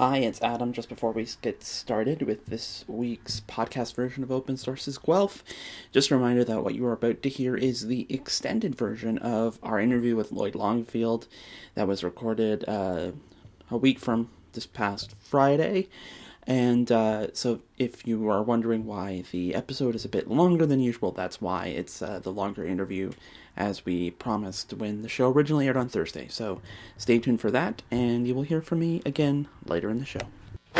Hi, it's Adam. Just before we get started with this week's podcast version of Open Source's Guelph, just a reminder that what you are about to hear is the extended version of our interview with Lloyd Longfield that was recorded a week from this past Friday. And so if you are wondering why the episode is a bit longer than usual, that's why. It's the longer interview, as we promised when the show originally aired on Thursday. So stay tuned for that, and you will hear from me again later in the show.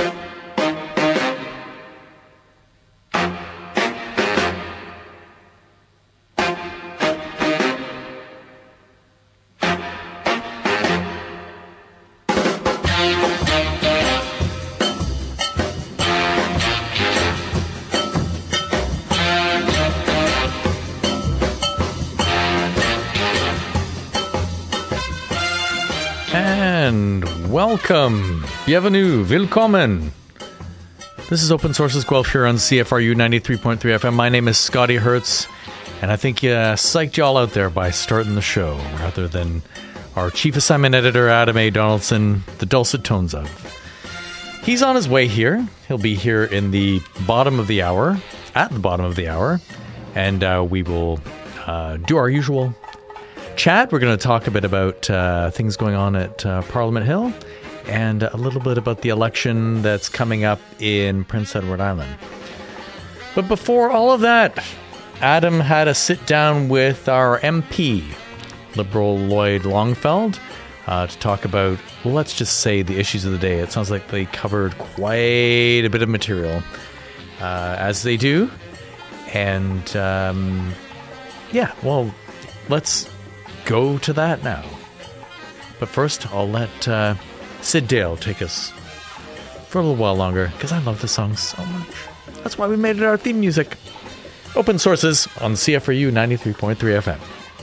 Welcome, bienvenue, willkommen. This is Open Source's Guelph here on CFRU 93.3 FM. My name is Scotty Hertz, and I think you psyched y'all out there by starting the show, rather than our chief assignment editor, Adam A. Donaldson, the dulcet tones of. He's on his way here. He'll be here in the bottom of the hour, at the bottom of the hour, and we will do our usual chat. We're going to talk a bit about things going on at Parliament Hill and a little bit about the election that's coming up in Prince Edward Island. But before all of that, Adam had a sit down with our MP, Liberal Lloyd Longfield, to talk about, well, let's just say the issues of the day. It sounds like they covered quite a bit of material, as they do. And let's go to that now. But first, I'll let Sid Dale take us for a little while longer, because I love the song so much. That's why we made it our theme music. Open Sources on CFRU 93.3 FM.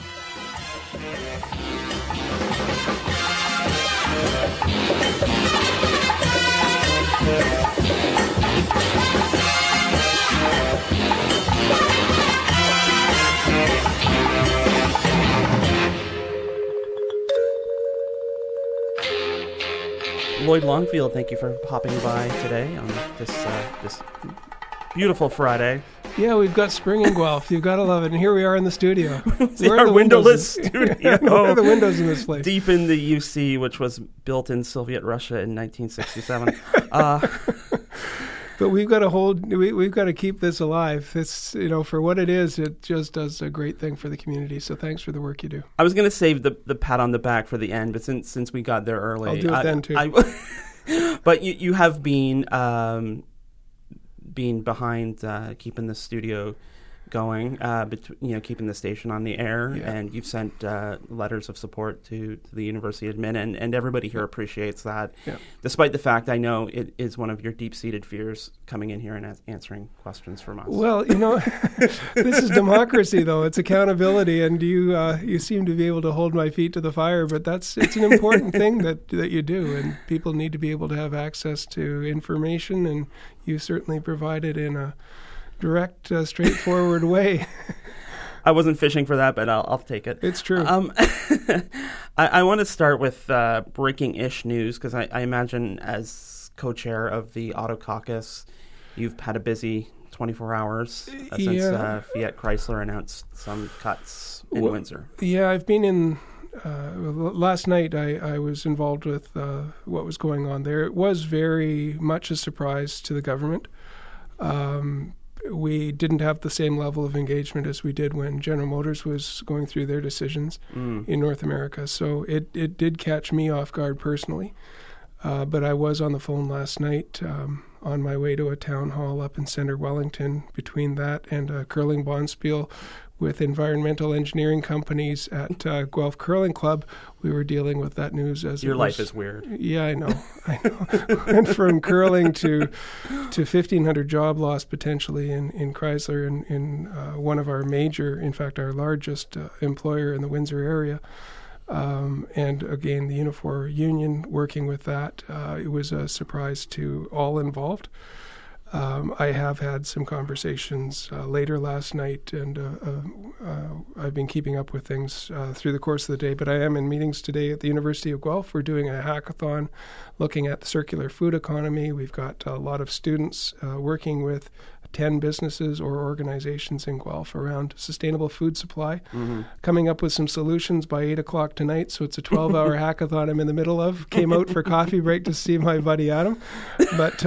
Lloyd Longfield, thank you for popping by today on this beautiful Friday. Yeah, we've got spring in Guelph. You've got to love it. And here we are in the studio. Where are the windowless studio. Where are the windows in this place? Deep in the UC, which was built in Soviet Russia in 1967. But we've got to keep this alive. It's, for what it is, it just does a great thing for the community. So thanks for the work you do. I was going to save the pat on the back for the end, but since we got there early, I'll do it then too. But you have been behind keeping the studio going, keeping the station on the air, yeah. And you've sent letters of support to the University admin, and everybody here appreciates that, yeah. Despite the fact I know it is one of your deep-seated fears coming in here and answering questions from us. Well, this is democracy, though. It's accountability, and you seem to be able to hold my feet to the fire, but it's an important thing that you do, and people need to be able to have access to information, and you certainly provide it in a direct, straightforward way. I wasn't fishing for that, but I'll take it. It's true. I want to start with breaking-ish news, because I imagine as co-chair of the Auto Caucus, you've had a busy 24 hours since Fiat Chrysler announced some cuts in Windsor. Yeah, I've been in... last night I was involved with what was going on there. It was very much a surprise to the government. We didn't have the same level of engagement as we did when General Motors was going through their decisions in North America. So it did catch me off guard personally. But I was on the phone last night on my way to a town hall up in Centre Wellington. Between that and a curling bonspiel with environmental engineering companies at Guelph Curling Club, we were dealing with that news as your life is weird. Yeah, I know. Went from curling to 1,500 job loss potentially in Chrysler in one of our major, in fact, our largest employer in the Windsor area. And again, the Unifor Union working with that, it was a surprise to all involved. I have had some conversations later last night, and I've been keeping up with things through the course of the day. But I am in meetings today at the University of Guelph. We're doing a hackathon looking at the circular food economy. We've got a lot of students working with 10 businesses or organizations in Guelph around sustainable food supply, coming up with some solutions by 8 o'clock tonight. So it's a 12-hour hackathon I'm in the middle of. Came out for coffee break to see my buddy Adam. But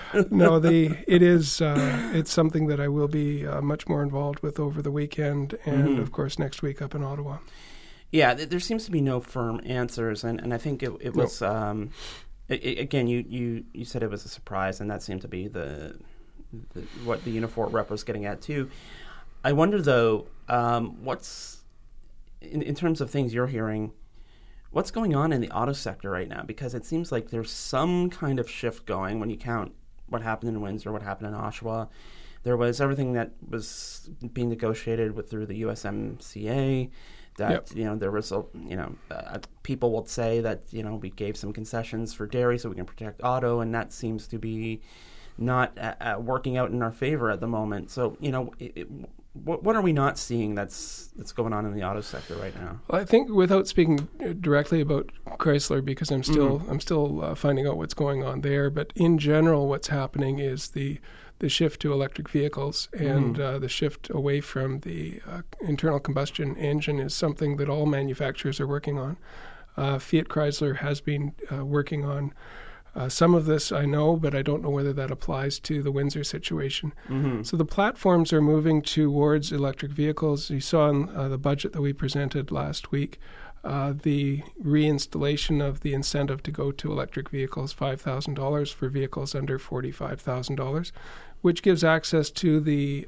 it's something that I will be much more involved with over the weekend and, of course, next week up in Ottawa. Yeah, there seems to be no firm answers, and I think it was, again, you said it was a surprise, and that seemed to be what the Unifor rep was getting at too. I wonder though, what's in terms of things you're hearing, what's going on in the auto sector right now? Because it seems like there's some kind of shift going when you count what happened in Windsor, what happened in Oshawa. There was everything that was being negotiated through the USMCA. That there was people will say that we gave some concessions for dairy so we can protect auto, and that seems to be not working out in our favor at the moment. So, what are we not seeing that's going on in the auto sector right now? Well, I think without speaking directly about Chrysler, because I'm still finding out what's going on there, but in general, what's happening is the shift to electric vehicles and the shift away from the internal combustion engine is something that all manufacturers are working on. Fiat Chrysler has been working on some of this, I know, but I don't know whether that applies to the Windsor situation. So the platforms are moving towards electric vehicles. You saw in the budget that we presented last week, the reinstallation of the incentive to go to electric vehicles, $5,000 for vehicles under $45,000, which gives access to the,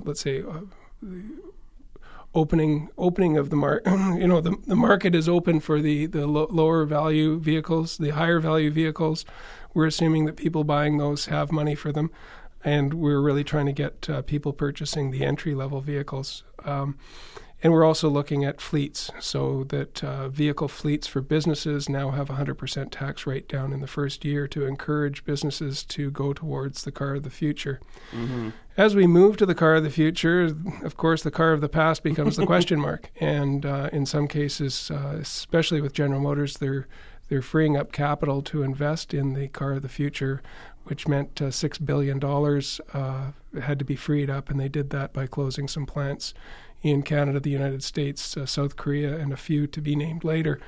opening of the market. The market is open for the lower value vehicles. The higher value vehicles, we're assuming that people buying those have money for them, and we're really trying to get people purchasing the entry level vehicles. And we're also looking at fleets, so that vehicle fleets for businesses now have 100% tax rate down in the first year to encourage businesses to go towards the car of the future. As we move to the car of the future, of course, the car of the past becomes the question mark. And in some cases, especially with General Motors, they're freeing up capital to invest in the car of the future, which meant $6 billion had to be freed up, and they did that by closing some plants in Canada, the United States, South Korea, and a few to be named later.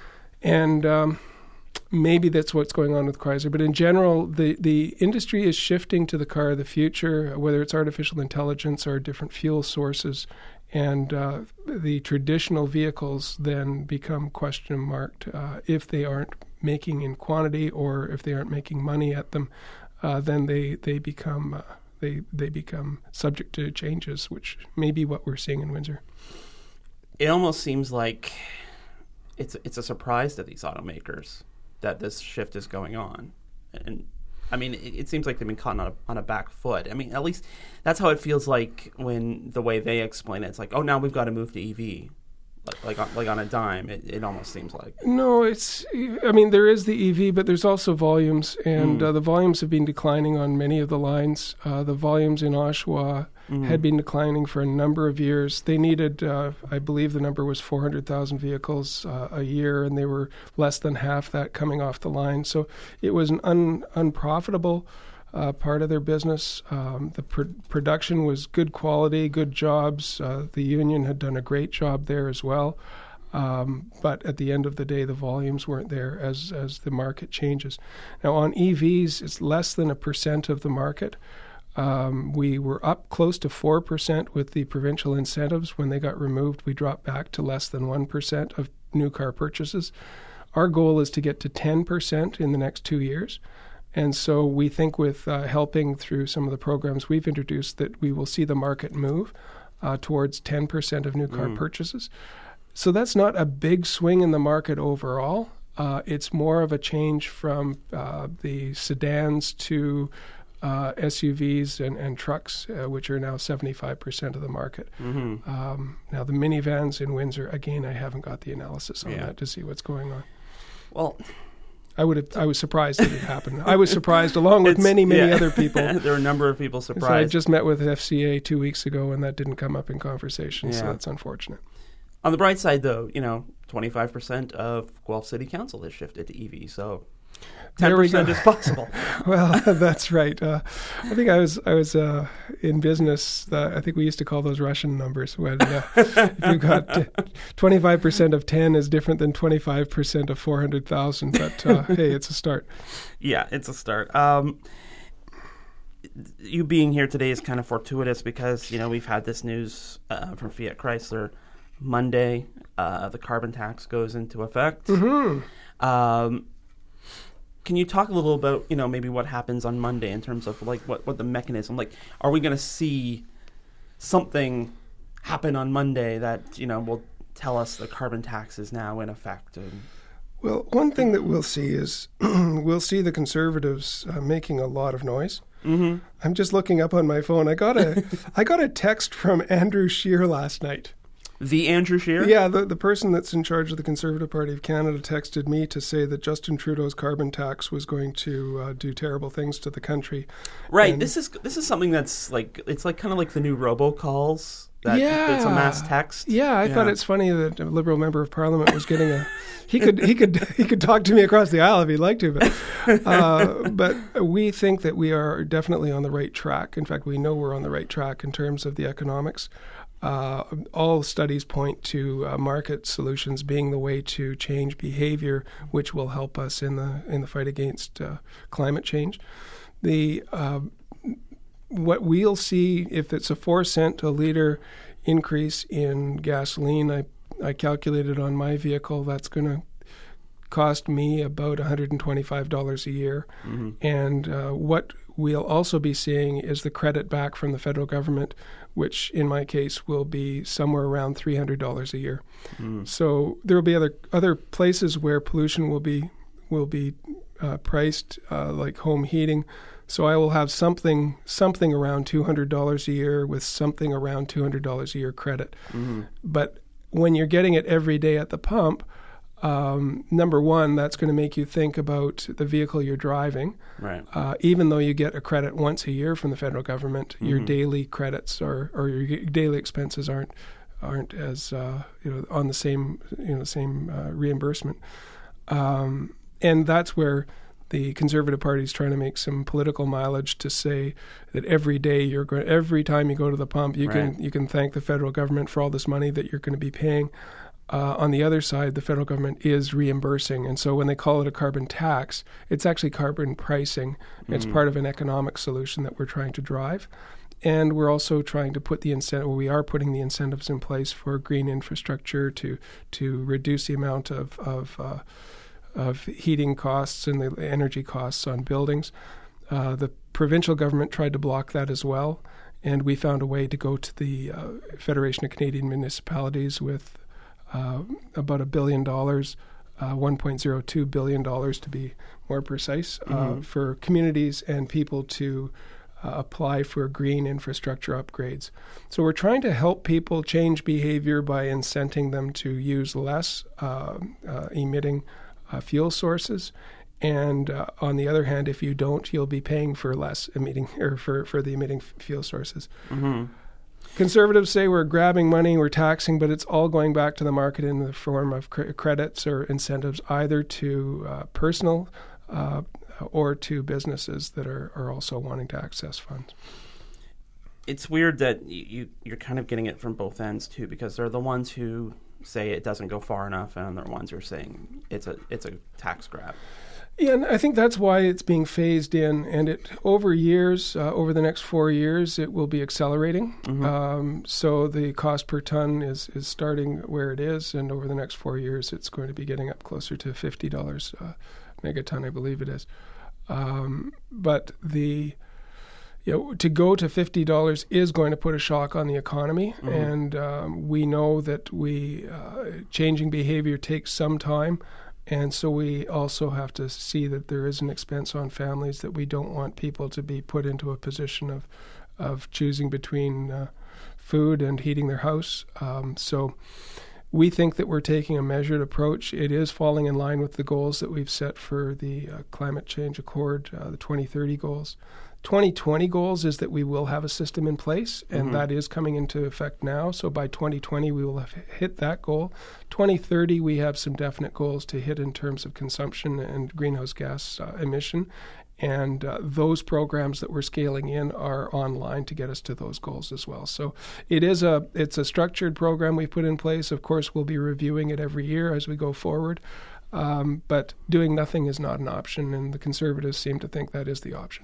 And maybe that's what's going on with Chrysler. But in general, the industry is shifting to the car of the future, whether it's artificial intelligence or different fuel sources. And the traditional vehicles then become question marked if they aren't making in quantity or if they aren't making money at them. Then they become they become subject to changes, which may be what we're seeing in Windsor. It almost seems like it's a surprise to these automakers that this shift is going on. And I mean, it seems like they've been caught on a back foot. I mean, at least that's how it feels like when the way they explain it. It's like, oh, now we've got to move to EV. Like on a dime, it almost seems like. No, there is the EV, but there's also volumes, and the volumes have been declining on many of the lines. The volumes in Oshawa had been declining for a number of years. They needed, I believe the number was 400,000 vehicles a year, and they were less than half that coming off the line. So it was an unprofitable part of their business. The production was good quality, good jobs. The union had done a great job there as well. But at the end of the day, the volumes weren't there as the market changes. Now on EVs, it's less than 1% of the market. We were up close to 4% with the provincial incentives. When they got removed, we dropped back to less than 1% of new car purchases. Our goal is to get to 10% in the next 2 years. And so we think with helping through some of the programs we've introduced that we will see the market move towards 10% of new car purchases. So that's not a big swing in the market overall. It's more of a change from the sedans to SUVs and trucks, which are now 75% of the market. Now, the minivans in Windsor, again, I haven't got the analysis on that to see what's going on. Well, I was surprised that it happened. I was surprised along with many other people. There are a number of people surprised. So I just met with FCA 2 weeks ago, and that didn't come up in conversation, so that's unfortunate. On the bright side, though, 25% of Guelph City Council has shifted to EV, so 10% is possible. Well, that's right. I think I was in business. I think we used to call those Russian numbers. When if you got 25% of 10 is different than 25% of 400,000. But hey, it's a start. Yeah, it's a start. You being here today is kind of fortuitous because we've had this news from Fiat Chrysler. Monday, the carbon tax goes into effect. Mm-hmm. Can you talk a little about, maybe what happens on Monday in terms of like what the mechanism, like, are we going to see something happen on Monday that, will tell us the carbon tax is now in effect? Well, one thing that we'll see is we'll see the Conservatives making a lot of noise. Mm-hmm. I'm just looking up on my phone. I got a text from Andrew Scheer last night. The Andrew Scheer? Yeah, the person that's in charge of the Conservative Party of Canada texted me to say that Justin Trudeau's carbon tax was going to do terrible things to the country. Right. And this is something that's like, it's like kind of like the new robocalls. It's a mass text. Yeah, I thought it's funny that a Liberal member of Parliament was getting a. He could talk to me across the aisle if he'd like to, but we think that we are definitely on the right track. In fact, we know we're on the right track in terms of the economics. All studies point to market solutions being the way to change behavior, which will help us in the fight against climate change. What we'll see, if it's a 4-cent a liter increase in gasoline, I calculated on my vehicle, that's going to cost me about $125 a year. Mm-hmm. And what we'll also be seeing is the credit back from the federal government, which in my case will be somewhere around $300 a year. Mm. So there will be other places where pollution will be priced, like home heating. So I will have something around $200 a year with something around $200 a year credit. Mm-hmm. But when you're getting it every day at the pump, number one, that's going to make you think about the vehicle you're driving. Right. Even though you get a credit once a year from the federal government, mm-hmm. your daily credits or your daily expenses aren't as on the same reimbursement. And that's where the Conservative Party is trying to make some political mileage to say that every time you go to the pump, you can thank the federal government for all this money that you're going to be paying. On the other side, the federal government is reimbursing. And so when they call it a carbon tax, it's actually carbon pricing. Mm-hmm. It's part of an economic solution that we're trying to drive. And we're also trying to put we are putting the incentives in place for green infrastructure to reduce the amount of heating costs and the energy costs on buildings. The provincial government tried to block that as well. And we found a way to go to the Federation of Canadian Municipalities with about $1 billion, $1.02 billion to be more precise, mm-hmm. for communities and people to apply for green infrastructure upgrades. So we're trying to help people change behavior by incenting them to use less emitting fuel sources. And on the other hand, if you don't, you'll be paying for less emitting or for the emitting fuel sources. Mm-hmm. Conservatives say we're grabbing money, we're taxing, but it's all going back to the market in the form of credits or incentives, either to personal or to businesses that are also wanting to access funds. It's weird that you're kind of getting it from both ends too, because there are the ones who say it doesn't go far enough, and there are ones who are saying it's a tax grab. Yeah, and I think that's why it's being phased in, and over the next 4 years, it will be accelerating. Mm-hmm. So the cost per ton is starting where it is, and over the next 4 years, it's going to be getting up closer to $50 megaton, I believe it is. But to go to $50 is going to put a shock on the economy, mm-hmm. and we know that changing behavior takes some time. And so we also have to see that there is an expense on families, that we don't want people to be put into a position of choosing between food and heating their house. So We think that we're taking a measured approach. It is falling in line with the goals that we've set for the Climate Change Accord, the 2030 goals. 2020 goals is that we will have a system in place, and that is coming into effect now. So by 2020, we will have hit that goal. 2030, we have some definite goals to hit in terms of consumption and greenhouse gas emission. And those programs that we're scaling in are online to get us to those goals as well. So it's a structured program we've put in place. Of course, we'll be reviewing it every year as we go forward. But doing nothing is not an option, and the Conservatives seem to think that is the option.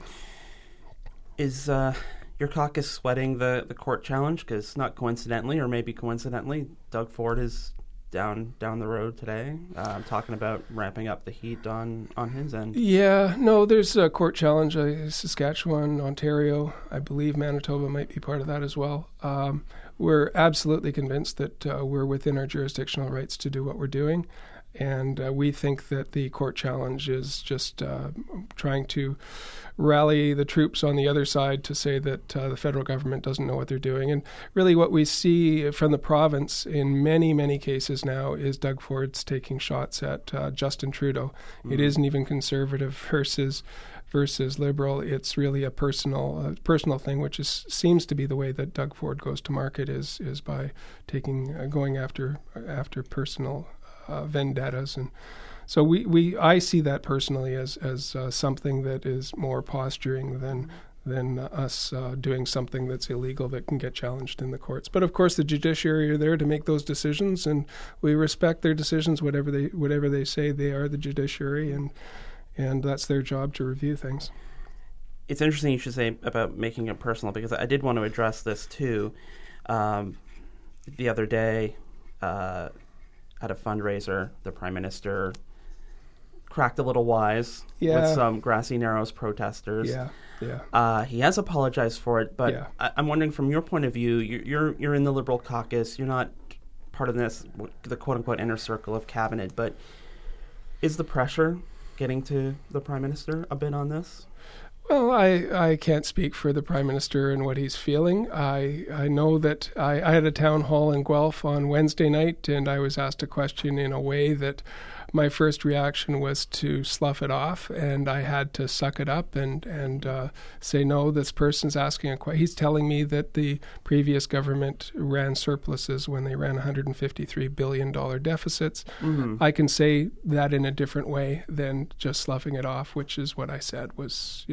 Is your caucus sweating the court challenge? Because not coincidentally, or maybe coincidentally, Doug Ford is down the road today, talking about ramping up the heat on his end. Yeah, no, there's a court challenge. Saskatchewan, Ontario, I believe Manitoba might be part of that as well. We're absolutely convinced that we're within our jurisdictional rights to do what we're doing. And we think that the court challenge is just trying to rally the troops on the other side to say that the federal government doesn't know what they're doing. And really what we see from the province in many, many cases now is Doug Ford's taking shots at Justin Trudeau. Mm-hmm. It isn't even Conservative versus Liberal. It's really a personal thing, which seems to be the way that Doug Ford goes to market is by going after personal vendettas. And so I see that personally as something that is more posturing than us doing something that's illegal that can get challenged in the courts. But of course the judiciary are there to make those decisions, and we respect their decisions. Whatever they say, they are the judiciary, and that's their job to review things. It's interesting you should say about making it personal, because I did want to address this too. The other day at a fundraiser, the Prime Minister cracked a little wise with some Grassy Narrows protesters. He has apologized for it, but I'm wondering, from your point of view, you're in the Liberal caucus. You're not part of the quote-unquote inner circle of cabinet, but is the pressure getting to the Prime Minister a bit on this? Well, I can't speak for the Prime Minister and what he's feeling. I know that I had a town hall in Guelph on Wednesday night, and I was asked a question in a way that my first reaction was to slough it off, and I had to suck it up and say, no, this person's asking a question. He's telling me that the previous government ran surpluses when they ran $153 billion deficits. Mm-hmm. I can say that in a different way than just sloughing it off, which is what I said was,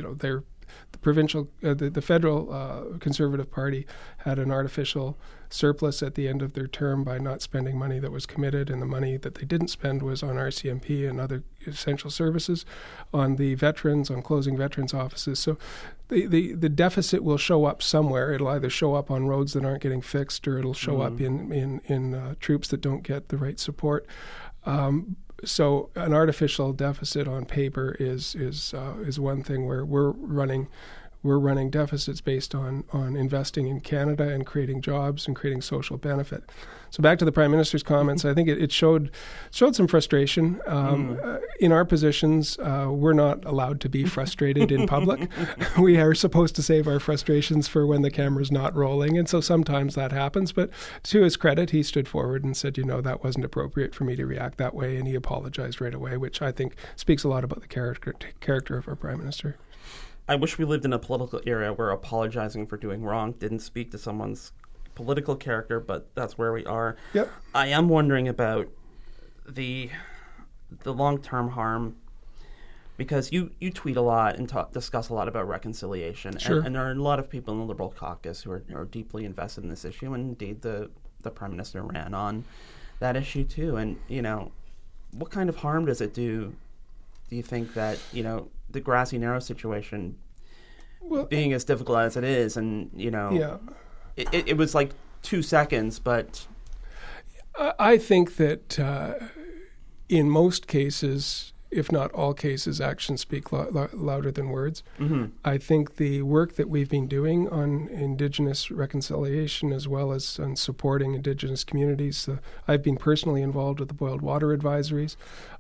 the federal Conservative Party had an artificial surplus at the end of their term by not spending money that was committed, and the money that they didn't spend was on RCMP and other essential services, on the veterans, on closing veterans' offices. So the deficit will show up somewhere. It'll either show up on roads that aren't getting fixed, or it'll show up in troops that don't get the right support. So an artificial deficit on paper is one thing where we're running deficits based on investing in Canada and creating jobs and creating social benefit. So back to the Prime Minister's comments, I think it showed some frustration. In our positions, we're not allowed to be frustrated in public. We are supposed to save our frustrations for when the camera's not rolling, and so sometimes that happens. But to his credit, he stood forward and said, that wasn't appropriate for me to react that way, and he apologized right away, which I think speaks a lot about the character of our Prime Minister. I wish we lived in a political era where apologizing for doing wrong didn't speak to someone's political character, but that's where we are. Yep. I am wondering about the long-term harm, because you tweet a lot and discuss a lot about reconciliation. Sure. And there are a lot of people in the Liberal caucus who are deeply invested in this issue, and indeed the Prime Minister ran on that issue too. And, what kind of harm does it do you think that, the Grassy Narrows situation, being as difficult as it is, and, it was like 2 seconds, but... I think that in most cases, if not all cases, actions speak louder than words. Mm-hmm. I think the work that we've been doing on Indigenous reconciliation, as well as on supporting Indigenous communities, I've been personally involved with the boiled water advisories.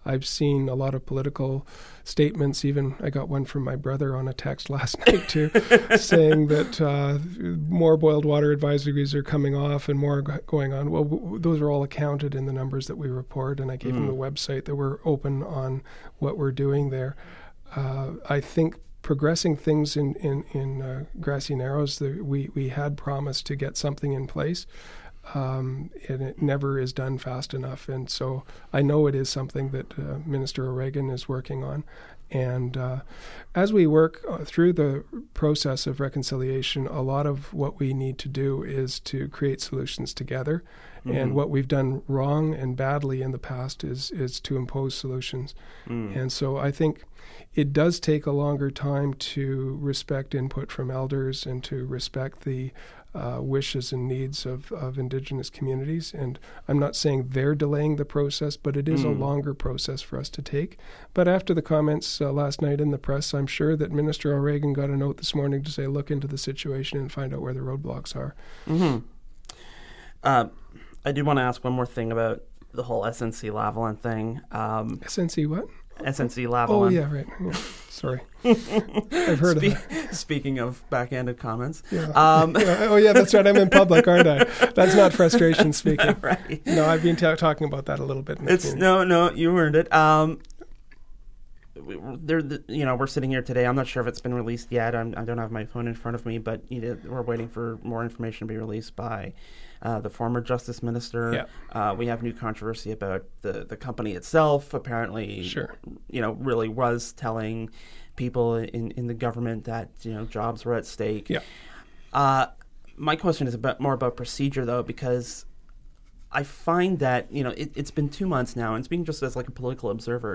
I've seen a lot of political statements. Even I got one from my brother on a text last night too, saying that more boiled water advisories are coming off and more going on. Well, those are all accounted in the numbers that we report, and I gave him the website that we're open on what we're doing there. I think progressing things in Grassy Narrows, we had promised to get something in place, and it never is done fast enough. And so I know it is something that Minister O'Regan is working on. And as we work through the process of reconciliation, a lot of what we need to do is to create solutions together. And what we've done wrong and badly in the past is to impose solutions. And so I think it does take a longer time to respect input from elders and to respect the wishes and needs of Indigenous communities. And I'm not saying they're delaying the process, but it is a longer process for us to take. But after the comments last night in the press, I'm sure that Minister O'Regan got a note this morning to say, look into the situation and find out where the roadblocks are. I do want to ask one more thing about the whole SNC Lavalin thing. SNC what? SNC Lavalin. Oh, yeah, right. Yeah. Sorry. I've heard of that. Speaking of backhanded comments. Yeah. Oh, yeah, that's right. I'm in public, aren't I? That's not frustration speaking. Right. No, I've been talking about that a little bit. No, you earned it. We're sitting here today. I'm not sure if it's been released yet. I don't have my phone in front of me, but we're waiting for more information to be released by the former Justice Minister. Yeah. We have new controversy about the company itself. Apparently, really was telling people in the government that jobs were at stake. Yeah. My question is more about procedure, though, because I find that it's been 2 months now, and speaking just as like a political observer,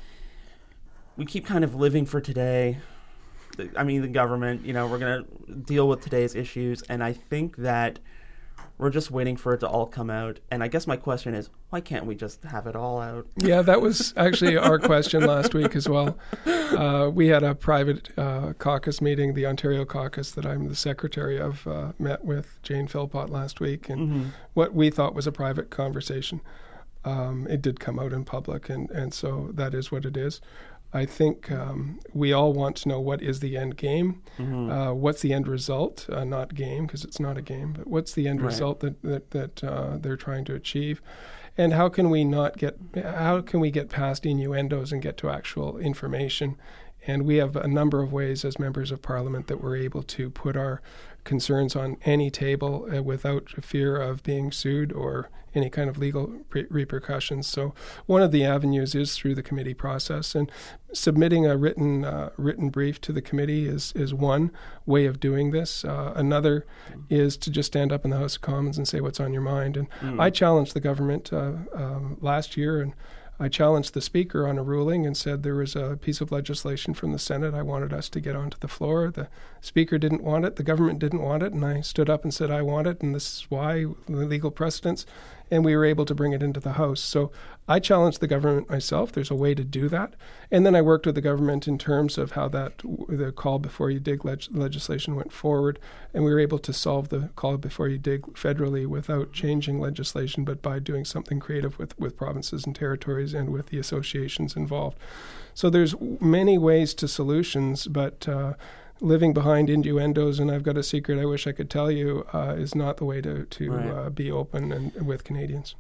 we keep kind of living for today. The government, we're going to deal with today's issues, and I think that we're just waiting for it to all come out. And I guess my question is, why can't we just have it all out? Yeah, that was actually our question last week as well. We had a private caucus meeting, the Ontario caucus that I'm the secretary of, met with Jane Philpott last week, and what we thought was a private conversation. It did come out in public, and so that is what it is. I think we all want to know what is the end game, what's the end result, not game, because it's not a game, but what's the end result that they're trying to achieve, and how can we get past innuendos and get to actual information. And we have a number of ways as members of Parliament that we're able to put our concerns on any table without fear of being sued or any kind of legal repercussions. So one of the avenues is through the committee process, and submitting a written brief to the committee is one way of doing this. Another is to just stand up in the House of Commons and say what's on your mind. And I challenged the government last year, and I challenged the Speaker on a ruling and said there was a piece of legislation from the Senate I wanted us to get onto the floor. The Speaker didn't want it, the government didn't want it, and I stood up and said I want it, and this is why, the legal precedents, and we were able to bring it into the House. So I challenged the government myself. There's a way to do that. And then I worked with the government in terms of how the call before you dig legislation went forward, and we were able to solve the call before you dig federally without changing legislation, but by doing something creative with provinces and territories and with the associations involved. So there's many ways to solutions, but living behind innuendos, and I've got a secret I wish I could tell you, is not the way to be open and with Canadians.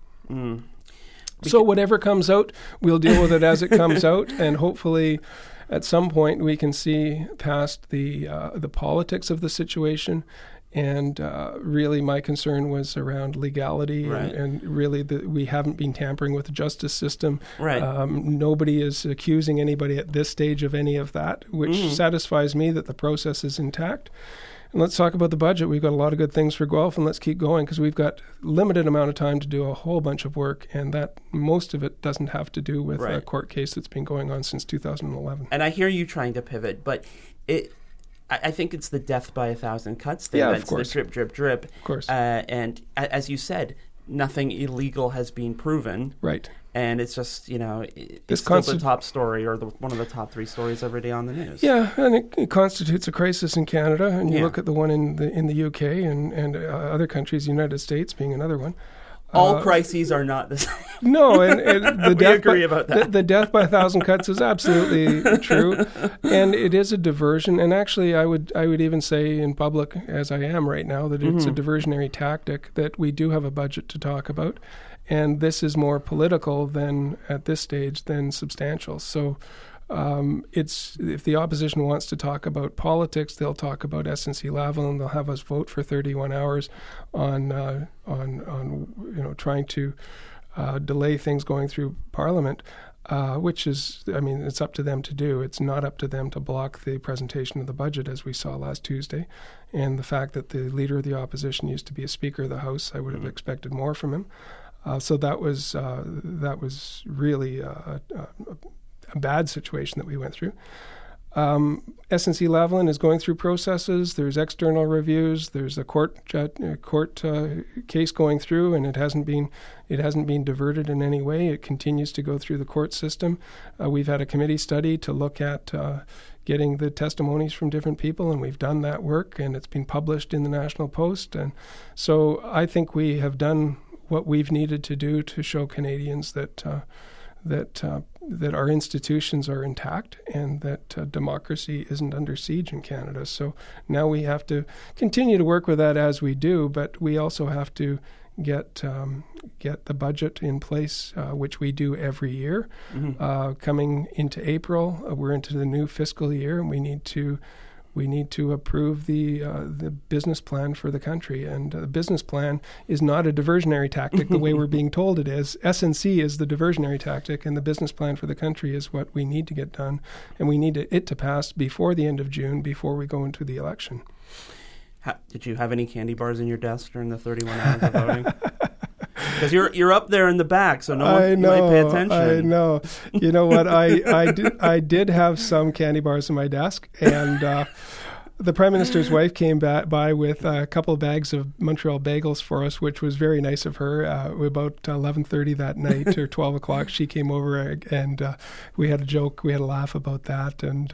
So whatever comes out, we'll deal with it as it comes out, and hopefully at some point we can see past the politics of the situation. And really my concern was around legality and really we haven't been tampering with the justice system. Nobody is accusing anybody at this stage of any of that, which satisfies me that the process is intact. And let's talk about the budget. We've got a lot of good things for Guelph, and let's keep going because we've got limited amount of time to do a whole bunch of work, and that most of it doesn't have to do with a court case that's been going on since 2011. And I hear you trying to pivot, but I think it's the death by 1,000 cuts thing. Yeah, of course. The drip, drip, drip. Of course. And as you said, nothing illegal has been proven. Right. And it's just, it's still the top story or one of the top 3 stories every day on the news. Yeah, and it constitutes a crisis in Canada. And you look at the one in the UK and other countries, the United States being another one. All crises are not the same. No, and the death agree about that. The death by 1,000 cuts is absolutely true, and it is a diversion. And actually, I would even say in public, as I am right now, that it's a diversionary tactic. That we do have a budget to talk about, and this is more political than at this stage than substantial. So. It's if the opposition wants to talk about politics, they'll talk about SNC-Lavalin. They'll have us vote for 31 hours on trying to delay things going through Parliament, which is, it's up to them to do. It's not up to them to block the presentation of the budget, as we saw last Tuesday. And the fact that the Leader of the Opposition used to be a Speaker of the House, I would have expected more from him. So that was really a bad situation that we went through. SNC-Lavalin is going through processes. There's external reviews. There's a court case going through, and it hasn't been diverted in any way. It continues to go through the court system. We've had a committee study to look at getting the testimonies from different people, and we've done that work, and it's been published in the National Post. And so I think we have done what we've needed to do to show Canadians that our institutions are intact and that democracy isn't under siege in Canada. So now we have to continue to work with that as we do, but we also have to get the budget in place, which we do every year. Coming into April, we're into the new fiscal year, and we need to approve the business plan for the country. And the business plan is not a diversionary tactic the way we're being told it is. SNC is the diversionary tactic, and the business plan for the country is what we need to get done. And we need it to pass before the end of June, before we go into the election. Did you have any candy bars in your desk during the 31 hours of voting? Because you're up there in the back, so no one might pay attention. I know. You know what? I did have some candy bars in my desk, and the Prime Minister's wife came by with a couple of bags of Montreal bagels for us, which was very nice of her. About 11:30 that night or 12 o'clock, she came over, and we had a joke, we had a laugh about that, and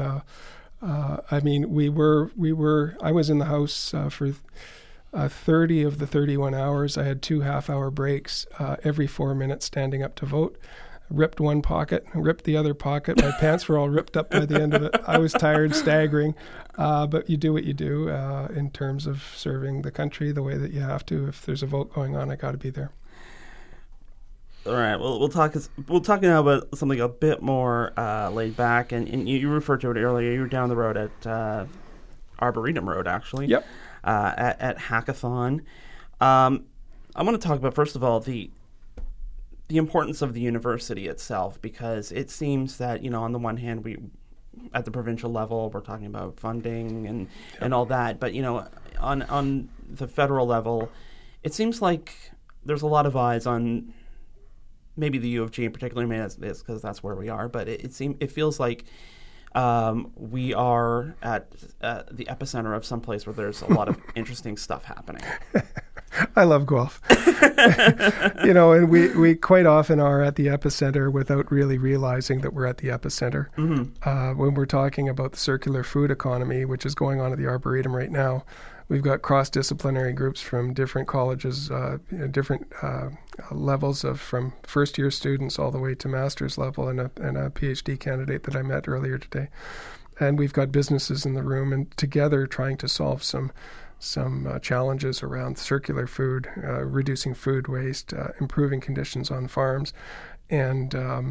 I was in the House for 30 of the 31 hours. I had 2 half-hour breaks every 4 minutes standing up to vote. Ripped one pocket, ripped the other pocket. My pants were all ripped up by the end of it. I was tired, staggering. But you do what you do in terms of serving the country the way that you have to. If there's a vote going on, I got to be there. All right. Well, we'll talk now about something a bit more laid back. And you referred to it earlier. You were down the road at Arboretum Road, actually. Yep. At Hackathon. I want to talk about, first of all, the importance of the university itself, because it seems that, on the one hand, we, at the provincial level, we're talking about funding and all that, but, on the federal level, it seems like there's a lot of eyes on maybe the U of G in particular, because that's where we are, but it feels like we are at the epicenter of some place where there's a lot of interesting stuff happening. I love Guelph. And we quite often are at the epicenter without really realizing that we're at the epicenter. When we're talking about the circular food economy, which is going on at the Arboretum right now, we've got cross-disciplinary groups from different colleges, different levels from first-year students all the way to master's level, and a PhD candidate that I met earlier today. And we've got businesses in the room, and together trying to solve some challenges around circular food, reducing food waste, improving conditions on farms, and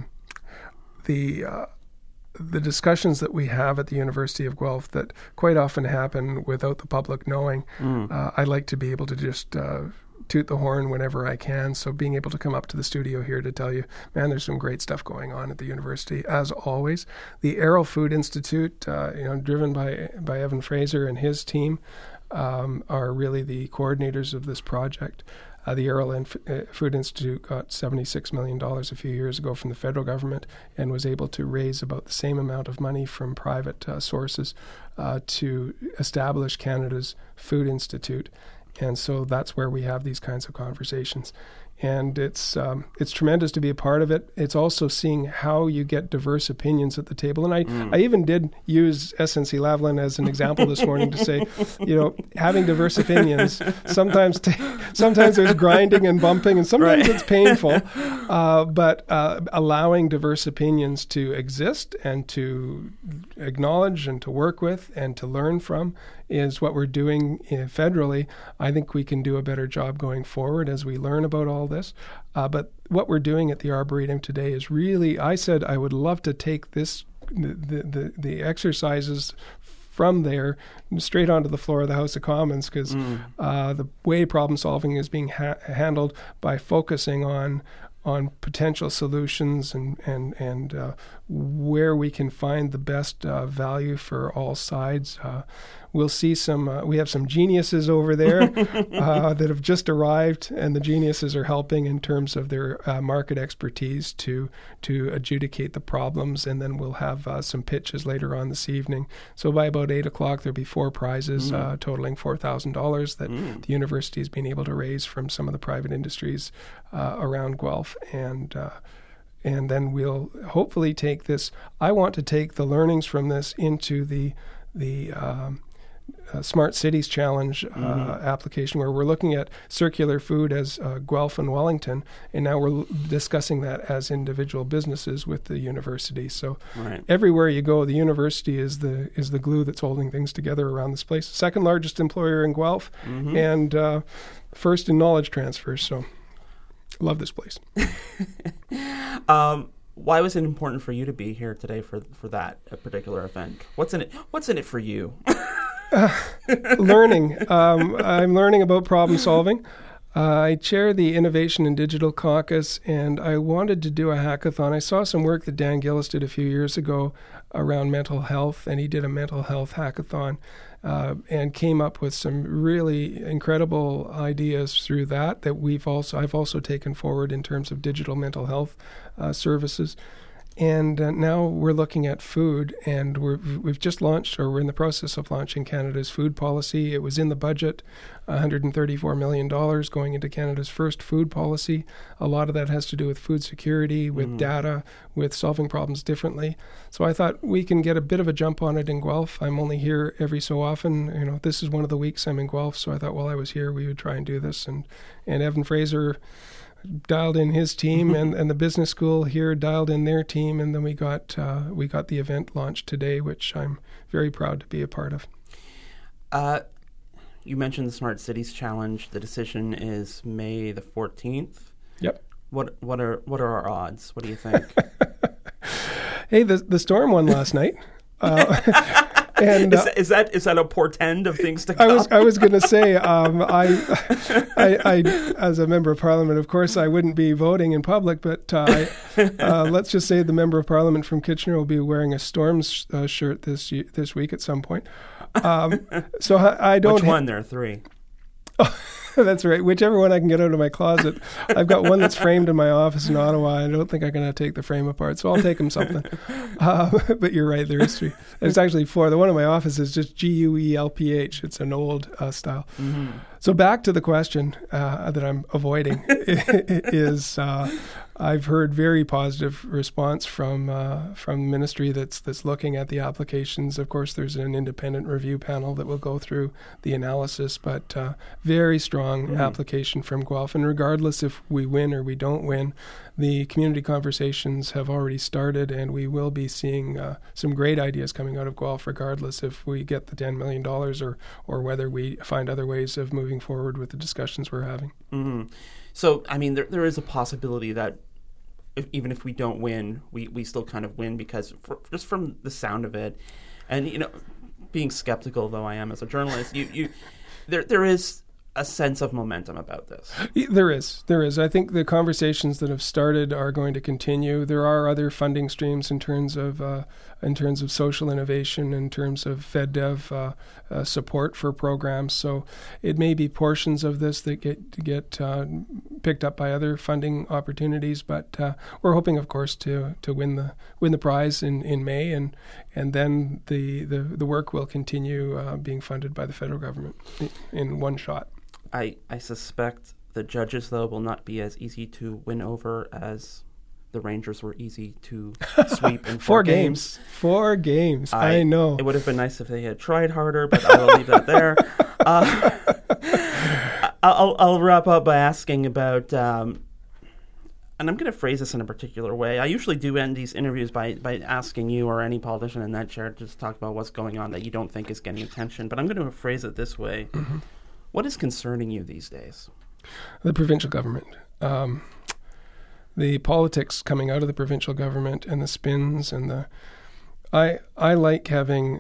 the discussions that we have at the University of Guelph that quite often happen without the public knowing. I like to be able to just toot the horn whenever I can. So being able to come up to the studio here to tell you, man, there's some great stuff going on at the university, as always. The Arrow Food Institute, driven by Evan Fraser and his team, are really the coordinators of this project. The Arrow Food Institute got $76 million a few years ago from the federal government and was able to raise about the same amount of money from private sources to establish Canada's Food Institute. And so that's where we have these kinds of conversations. And it's tremendous to be a part of it. It's also seeing how you get diverse opinions at the table. And I even did use SNC Lavalin as an example this morning to say, having diverse opinions, sometimes there's grinding and bumping, and sometimes it's painful. But allowing diverse opinions to exist and to acknowledge and to work with and to learn from is what we're doing federally. I think we can do a better job going forward as we learn about all this. But what we're doing at the Arboretum today is really, I said I would love to take the exercises from there straight onto the floor of the House of Commons, because the way problem solving is being handled by focusing on potential solutions and where we can find the best value for all sides. We'll see we have some geniuses over there that have just arrived, and the geniuses are helping in terms of their market expertise to adjudicate the problems, and then we'll have some pitches later on this evening. So by about 8 o'clock, there'll be 4 prizes totaling $4,000 that the university has been able to raise from some of the private industries around Guelph. And then we'll hopefully take this. I want to take the learnings from this into the Smart Cities Challenge application, where we're looking at circular food as Guelph and Wellington, and now we're discussing that as individual businesses with the university. So everywhere you go, the university is the glue that's holding things together around this place. Second largest employer in Guelph, and first in knowledge transfer. So love this place. Why was it important for you to be here today for that particular event? What's in it for you? Learning. I'm learning about problem solving. I chair the Innovation and Digital Caucus, and I wanted to do a hackathon. I saw some work that Dan Gillis did a few years ago around mental health, and he did a mental health hackathon and came up with some really incredible ideas through that I've also taken forward in terms of digital mental health services. And now we're looking at food, and we've just launched, or we're in the process of launching, Canada's food policy. It was in the budget, $134 million going into Canada's first food policy. A lot of that has to do with food security, with data, with solving problems differently. So I thought we can get a bit of a jump on it in Guelph. I'm only here every so often. This is one of the weeks I'm in Guelph, so I thought while I was here we would try and do this. And Evan Fraser dialed in his team, and the business school here dialed in their team, and then we got the event launched today, which I'm very proud to be a part of. You mentioned the Smart Cities Challenge. The decision is May the 14th. Yep. What are our odds? What do you think? Hey, the storm won last night. And is that a portend of things to come? I was going to say, I as a member of Parliament, of course, I wouldn't be voting in public, but let's just say the member of Parliament from Kitchener will be wearing a Storms shirt this week at some point. So I don't. Which one? There are 3. Oh, that's right. Whichever one I can get out of my closet. I've got one that's framed in my office in Ottawa. I don't think I'm going to take the frame apart, so I'll take them something. But you're right, there is 3. There's actually 4. The one in my office is just GUELPH. It's an old style. So back to the question that I'm avoiding is I've heard very positive response from the ministry that's looking at the applications. Of course, there's an independent review panel that will go through the analysis, but very strong application from Guelph. And regardless if we win or we don't win, the community conversations have already started, and we will be seeing some great ideas coming out of Guelph, regardless if we get the $10 million or whether we find other ways of moving forward with the discussions we're having. So, I mean, there is a possibility that even if we don't win, we still kind of win, because just from the sound of it, and being skeptical though I am as a journalist, there is a sense of momentum about this. There is. I think the conversations that have started are going to continue. There are other funding streams in terms of social innovation, in terms of FedDev support for programs. So it may be portions of this that get picked up by other funding opportunities. But we're hoping, of course, to win the prize in May, and then the work will continue being funded by the federal government in one shot. I suspect the judges, though, will not be as easy to win over as the Rangers were easy to sweep in 4 games. 4 games. I know. It would have been nice if they had tried harder, but I will leave that there. I'll wrap up by asking about, and I'm going to phrase this in a particular way. I usually do end these interviews by asking you or any politician in that chair to just talk about what's going on that you don't think is getting attention. But I'm going to phrase it this way. Mm-hmm. What is concerning you these days? The provincial government. The politics coming out of the provincial government and the spins and the... I like having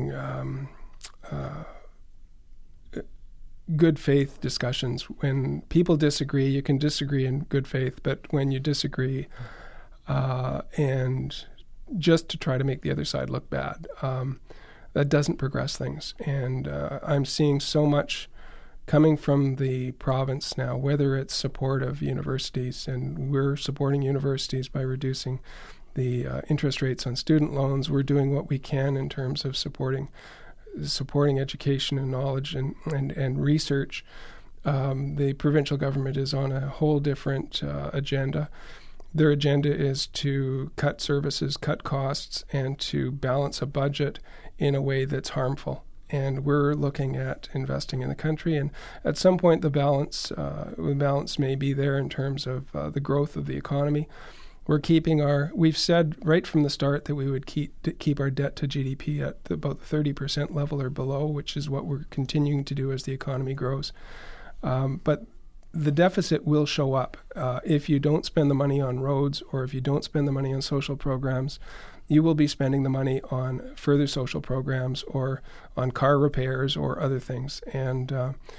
good faith discussions. When people disagree, you can disagree in good faith, but when you disagree and just to try to make the other side look bad, that doesn't progress things. And I'm seeing so much coming from the province now, whether it's support of universities, and we're supporting universities by reducing the interest rates on student loans. We're doing what we can in terms of supporting education and knowledge and research. The provincial government is on a whole different agenda. Their agenda is to cut services, cut costs, and to balance a budget in a way that's harmful. And we're looking at investing in the country. And at some point, the balance may be there in terms of the growth of the economy. We've said right from the start that we would keep our debt to GDP at about the 30% level or below, which is what we're continuing to do as the economy grows. But the deficit will show up if you don't spend the money on roads or if you don't spend the money on social programs. You will be spending the money on further social programs or on car repairs or other things. And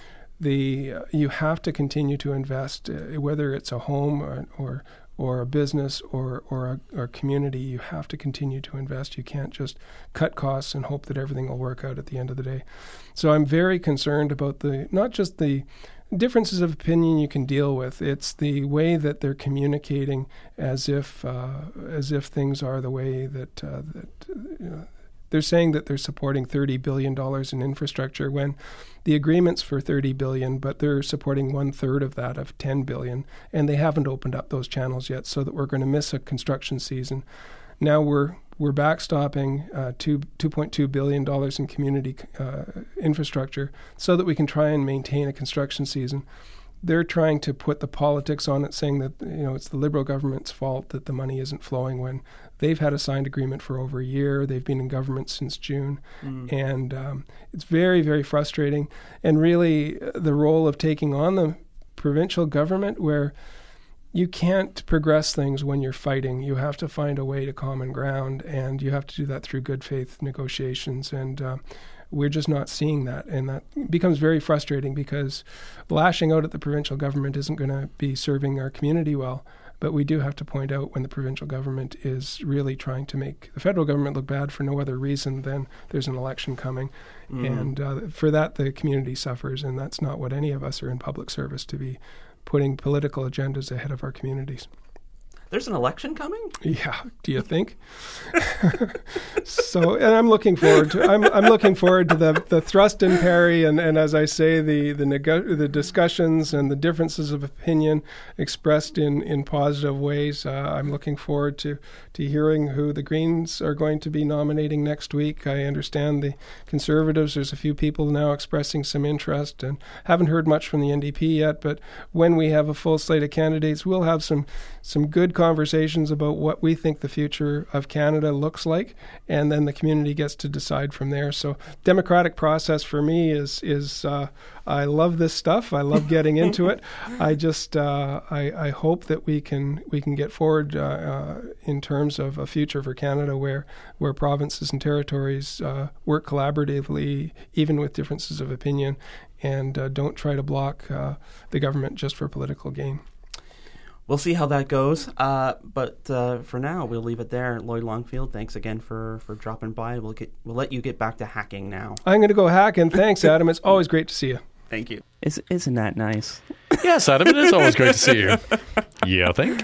you have to continue to invest, whether it's a home or a business or a community. You have to continue to invest. You can't just cut costs and hope that everything will work out at the end of the day. So I'm very concerned about not just the differences of opinion you can deal with. It's the way that they're communicating as if things are the way that they're saying that they're supporting $30 billion in infrastructure when the agreement's for $30 billion, but they're supporting 1/3 of that, of $10 billion, and they haven't opened up those channels yet, so that we're going to miss a construction season. Now we're backstopping $2.2 billion in community infrastructure so that we can try and maintain a construction season. They're trying to put the politics on it, saying that it's the Liberal government's fault that the money isn't flowing when they've had a signed agreement for over a year. They've been in government since June. And it's very, very frustrating. And really the role of taking on the provincial government where you can't progress things when you're fighting. You have to find a way to common ground, and you have to do that through good faith negotiations. And we're just not seeing that. And that becomes very frustrating because lashing out at the provincial government isn't going to be serving our community well. But we do have to point out when the provincial government is really trying to make the federal government look bad for no other reason than there's an election coming. And for that, the community suffers. And that's not what any of us are in public service to be putting political agendas ahead of our communities. There's an election coming? Yeah, do you think? So, and I'm looking forward to I'm looking forward to the thrust and parry, and as I say, the discussions and the differences of opinion expressed in positive ways. I'm looking forward to hearing who the Greens are going to be nominating next week. I understand the Conservatives, there's a few people now expressing some interest, and haven't heard much from the NDP yet, but when we have a full slate of candidates, we'll have some good conversations about what we think the future of Canada looks like, and then the community gets to decide from there. So democratic process for me is I love this stuff. I love getting into it. I just I hope that we can get forward in terms of a future for Canada where provinces and territories work collaboratively, even with differences of opinion, and don't try to block the government just for political gain. We'll see how that goes, but for now, we'll leave it there. Lloyd Longfield, thanks again for dropping by. We'll let you get back to hacking now. I'm going to go hacking. Thanks, Adam. It's always great to see you. Thank you. Isn't that nice? Yes, Adam, it is always great to see you. Yeah, I think.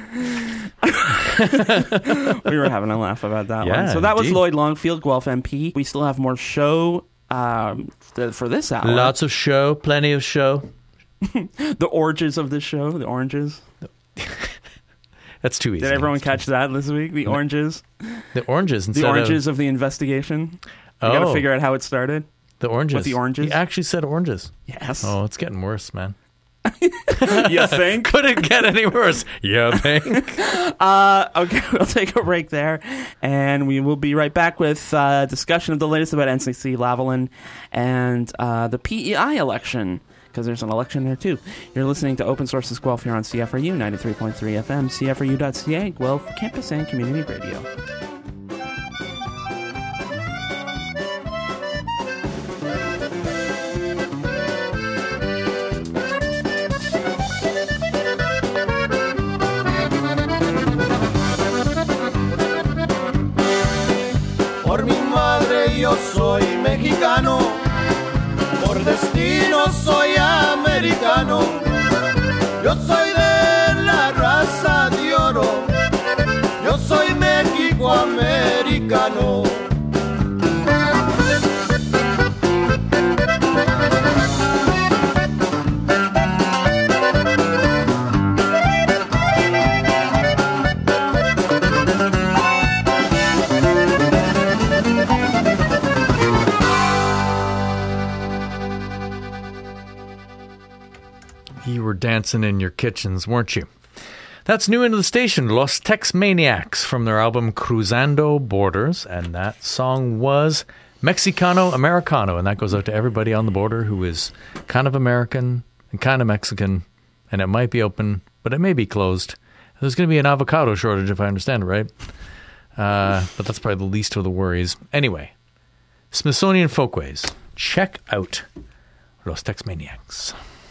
We were having a laugh about that Yeah, one. So that was indeed. Lloyd Longfield, Guelph MP. We still have more show for this hour. Lots of show, plenty of show. The oranges of the show. The oranges. That's too easy. Did everyone catch that this week? The oranges. The oranges. The oranges of the investigation. You got to figure out how it started. The oranges. With the oranges. He actually said oranges. Yes. Oh, it's getting worse, man. You think? Couldn't get any worse. You think? Okay, we'll take a break there, and we will be right back with discussion of the latest about NCC-Lavalin and the PEI election, because there's an election there too. You're listening to Open Sources Guelph here on CFRU 93.3 FM, CFRU.ca, Guelph Campus and Community Radio. Por mi madre yo soy mexicano, por destino soy americano. Yo soy de la raza de oro, yo soy México-americano. You were dancing in your kitchens, weren't you? That's new into the station, Los Tex Maniacs, from their album Cruzando Borders, and that song was Mexicano Americano, and that goes out to everybody on the border who is kind of American and kind of Mexican, and it might be open, but it may be closed. There's going to be an avocado shortage, if I understand it right. But that's probably the least of the worries. Anyway, Smithsonian Folkways. Check out Los Tex Maniacs.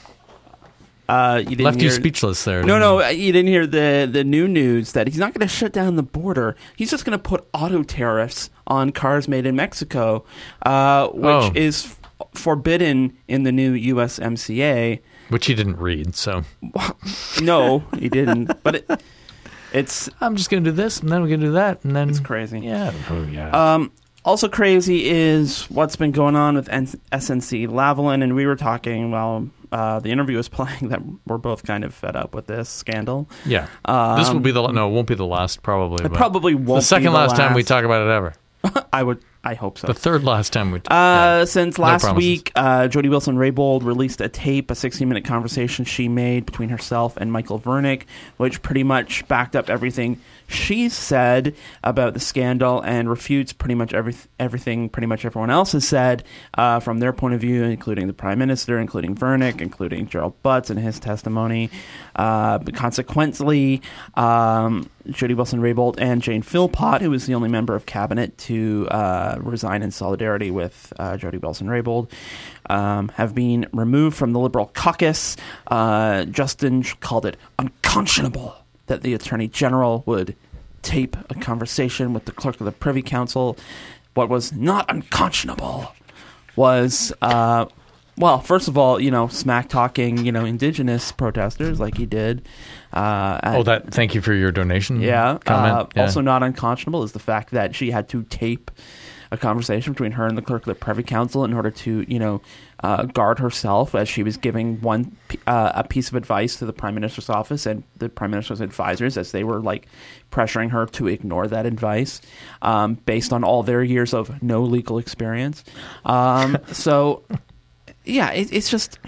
Left you speechless there. No, you didn't hear the new news that he's not going to shut down the border. He's just going to put auto tariffs on cars made in Mexico, which is forbidden in the new USMCA. Which he didn't read, so. No, he didn't. But it's... I'm just going to do this, and then we're going to do that, and then... It's crazy. Yeah. Oh, yeah. Also crazy is what's been going on with SNC-Lavalin, and we were talking while the interview was playing that we're both kind of fed up with this scandal. Yeah. This will be it won't be the last, probably. It probably won't be the second last time we talk about it ever. I hope so. The third last time we since last week, Jody Wilson-Raybould released a tape, a 60-minute conversation she made between herself and Michael Vernick, which pretty much backed up everything she said about the scandal and refutes pretty much everything pretty much everyone else has said from their point of view, including the Prime Minister, including Vernick, including Gerald Butts and his testimony. Consequently, Jody Wilson-Raybould and Jane Philpott, who was the only member of cabinet to resign in solidarity with Jody Wilson-Raybould, have been removed from the Liberal caucus. Justin called it unconscionable that the Attorney General would tape a conversation with the clerk of the Privy Council. What was not unconscionable was... well, first of all, smack-talking, Indigenous protesters like he did. Thank you for your donation. Yeah. Comment. Also not unconscionable is the fact that she had to tape a conversation between her and the clerk of the Privy Council in order to, guard herself as she was giving a piece of advice to the Prime Minister's office and the Prime Minister's advisors as they were, pressuring her to ignore that advice based on all their years of no legal experience. So... Yeah, it's just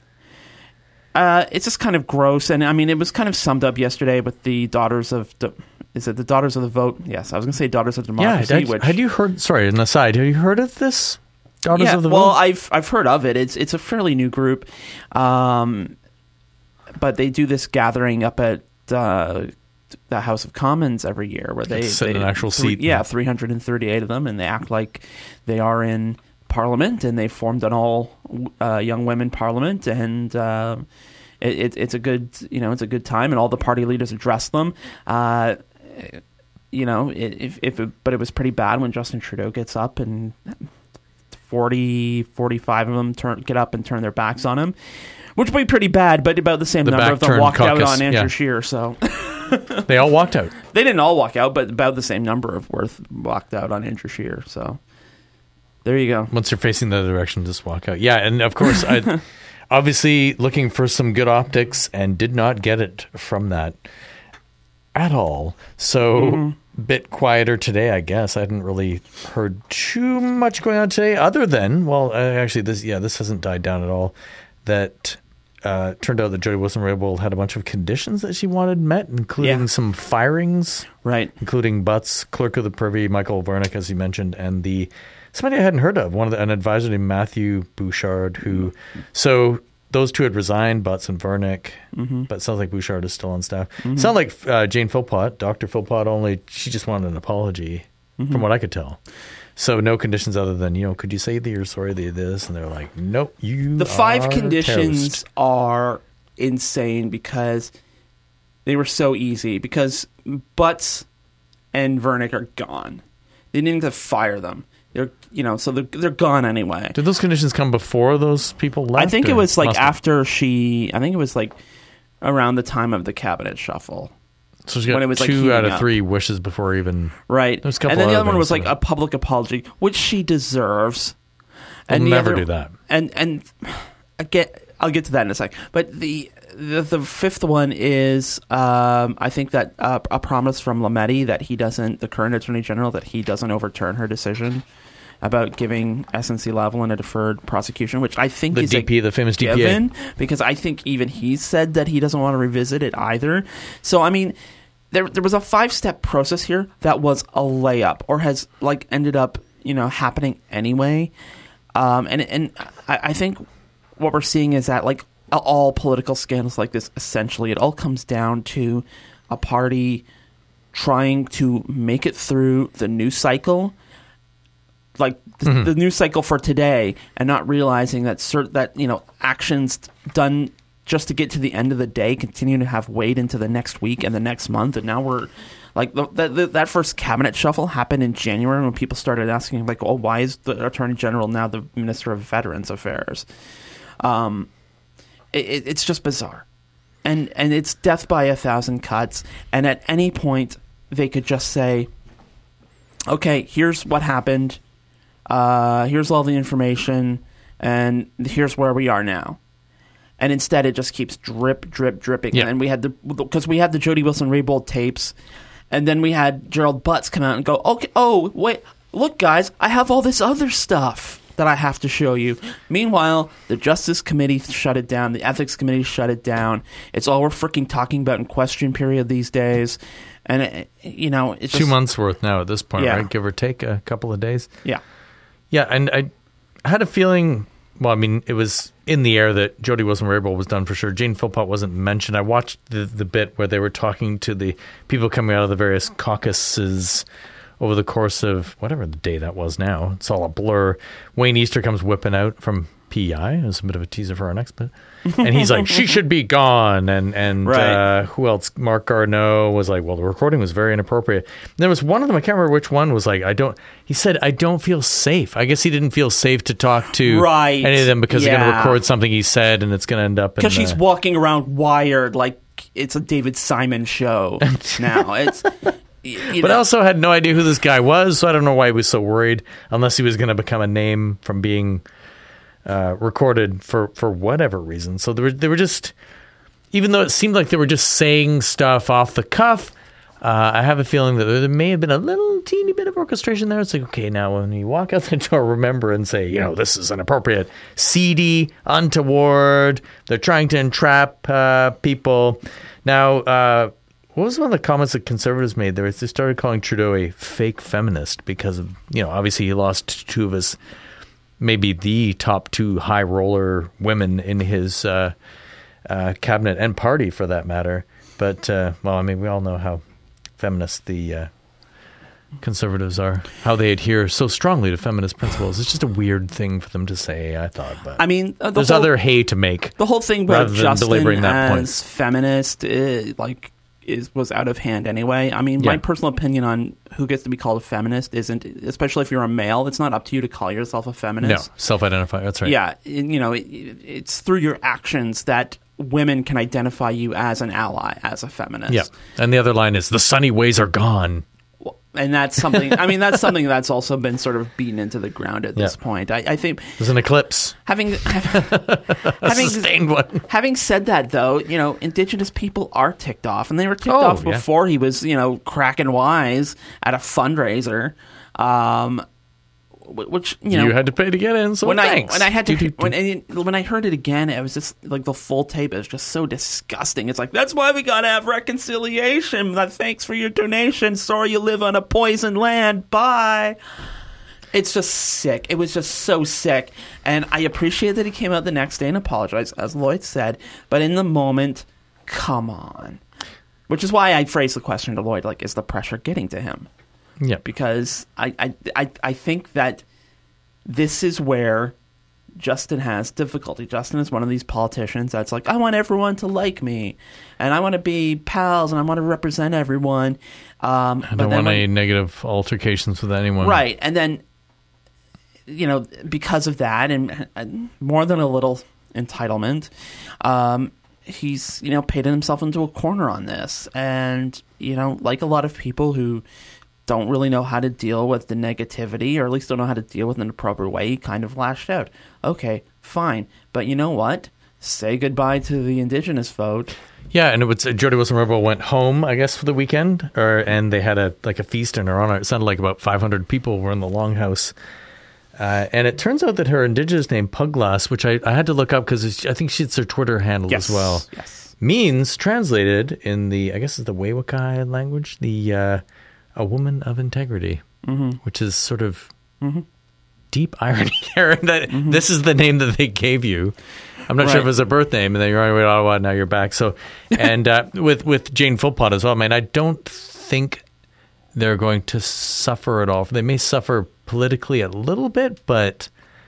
kind of gross, and I mean, it was kind of summed up yesterday with the Daughters of is it the Daughters of the Vote? Yes, I was going to say Daughters of Democracy. Yeah, had you heard? Sorry, an aside. Have you heard of this Daughters of the Vote? Well, I've heard of it. It's a fairly new group, but they do this gathering up at the House of Commons every year, where they sit in an actual seat. 338 of them, and they act like they are in Parliament, and they formed an all young women Parliament, and it's a good it's a good time, and all the party leaders address them. But it was pretty bad when Justin Trudeau gets up and 45 of them get up and turn their backs on him, which would be pretty bad. But about the same number of them walked out on Andrew Scheer. So they all walked out. They didn't all walk out, but about the same number of walked out on Andrew Scheer. So. There you go. Once you're facing the other direction, just walk out. Yeah, and of course, obviously looking for some good optics and did not get it from that at all. So bit quieter today, I guess. I hadn't really heard too much going on today other than, well, actually this hasn't died down at all. That turned out that Jody Wilson-Raybould had a bunch of conditions that she wanted met, including some firings, right? Including Butts, clerk of the Privy, Michael Vernick, as you mentioned, and somebody I hadn't heard of, an advisor named Matthew Bouchard, who, so those two had resigned, Butts and Vernick, but it sounds like Bouchard is still on staff. Sound like Jane Philpott, Dr. Philpott, only she just wanted an apology, from what I could tell. So no conditions other than, could you say that you're sorry they did this? And they're like, nope, The 5 conditions are insane because they were so easy. Because Butts and Vernick are gone. They didn't even have to fire them. They're gone anyway. Did those conditions come before those people left? I think it was like after I think it was like around the time of the cabinet shuffle. So she got 2 out of 3 wishes before even... Right. There's a couple and then the other one was like a public apology, which she deserves. And never do that. And I'll get to that in a sec. But the 5th one is, I think that a promise from Lametti that the current Attorney General, that he doesn't overturn her decision about giving SNC-Lavalin a deferred prosecution, which I think is the famous given, DPA. because I think even he said that he doesn't want to revisit it either. So, I mean, there was a 5-step process here that was a layup, or has ended up happening anyway. And I think what we're seeing is that all political scandals like this, essentially, it all comes down to a party trying to make it through the news cycle, the news cycle for today, and not realizing that actions done just to get to the end of the day continue to have weight into the next week and the next month. And now we're that first cabinet shuffle happened in January when people started asking why is the Attorney General now the Minister of Veterans Affairs? It's just bizarre, and it's death by 1,000 cuts. And at any point, they could just say, "Okay, here's what happened. Here's all the information, and here's where we are now." And instead, it just keeps dripping. Yeah. And we had the Jody Wilson-Raybould tapes, and then we had Gerald Butts come out and go, "Okay, oh wait, look, guys, I have all this other stuff that I have to show you." Meanwhile, the Justice Committee shut it down. The Ethics Committee shut it down. It's all we're freaking talking about in question period these days. And, it's 2 months worth now at this point, Yeah. right? Give or take a couple of days. Yeah. Yeah, and I had a feeling, well, I mean, it was in the air that Jody Wilson-Raybould was done for sure. Jane Philpott wasn't mentioned. I watched the bit where they were talking to the people coming out of the various caucuses over the course of whatever the day that was now. It's all a blur. Wayne Easter comes whipping out from PEI. It was a bit of a teaser for our next bit. And he's like, she should be gone. And Right. Who else? Mark Garneau was like, well, the recording was very inappropriate. And there was one of them, I can't remember which one, was like, he said, I don't feel safe. I guess he didn't feel safe to talk to Right. any of them because they're going to Yeah. record something he said and it's going to end up in Because she's walking around wired like it's a David Simon show now. It's... But I also had no idea who this guy was, so I don't know why he was so worried, unless he was going to become a name from being recorded for whatever reason. So they were just, even though it seemed like they were just saying stuff off the cuff, I have a feeling that there may have been a little teeny bit of orchestration there. It's like, okay, now when you walk out the door, remember and say, this is inappropriate, seedy, untoward. They're trying to entrap people. Now, what was one of the comments that conservatives made? They started calling Trudeau a fake feminist because of, obviously he lost 2 of his, maybe the top 2 high roller women in his cabinet and party for that matter. But, we all know how feminist the conservatives are, how they adhere so strongly to feminist principles. It's just a weird thing for them to say, I thought. But there's other hay to make. The whole thing about Justin that point. as feminist, was out of hand anyway. I mean, my personal opinion on who gets to be called a feminist isn't, especially if you're a male, it's not up to you to call yourself a feminist. No, self-identify, that's right. Yeah, it's through your actions that women can identify you as an ally, as a feminist. Yeah, and the other line is, the sunny ways are gone. And that's something. I mean, that's something that's also been sort of beaten into the ground at this point. I think there's an eclipse. Having sustained one. Having said that, though, Indigenous people are ticked off, and they were ticked off before he was, cracking wise at a fundraiser, which you had to pay to get in. So thanks. When I heard it again, it was just like the full tape. It was just so disgusting. It's like, that's why we gotta have reconciliation. Thanks for your donation. Sorry you live on a poisoned land. Bye. It's just sick. It was just so sick. And I appreciate that he came out the next day and apologized, as Lloyd said. But in the moment, come on. Which is why I phrased the question to Lloyd, like, is the pressure getting to him? Yeah. Because I think that this is where Justin has difficulty. Justin is one of these politicians that's like, I want everyone to like me, and I want to be pals, and I want to represent everyone. I don't want any negative altercations with anyone. Right. And then, because of that, and more than a little entitlement, he's, painted himself into a corner on this. And, like a lot of people who don't really know how to deal with the negativity, or at least don't know how to deal with it in an appropriate way, he kind of lashed out. Okay, fine. But you know what? Say goodbye to the Indigenous vote. Yeah, and it was Jody Wilson-Raybould went home, I guess, for the weekend, and they had a feast in her honor. It sounded like about 500 people were in the Longhouse. And it turns out that her Indigenous name, Puglass, which I had to look up because I think it's her Twitter handle as well, means, translated in the, I guess it's the Wewakai language, a woman of integrity, which is sort of deep irony there. That this is the name that they gave you. I'm not sure if it was a birth name, and then you're on your way to Ottawa, now you're back. So, and with Jane Philpott as well, man, I don't think they're going to suffer at all. They may suffer politically a little bit, but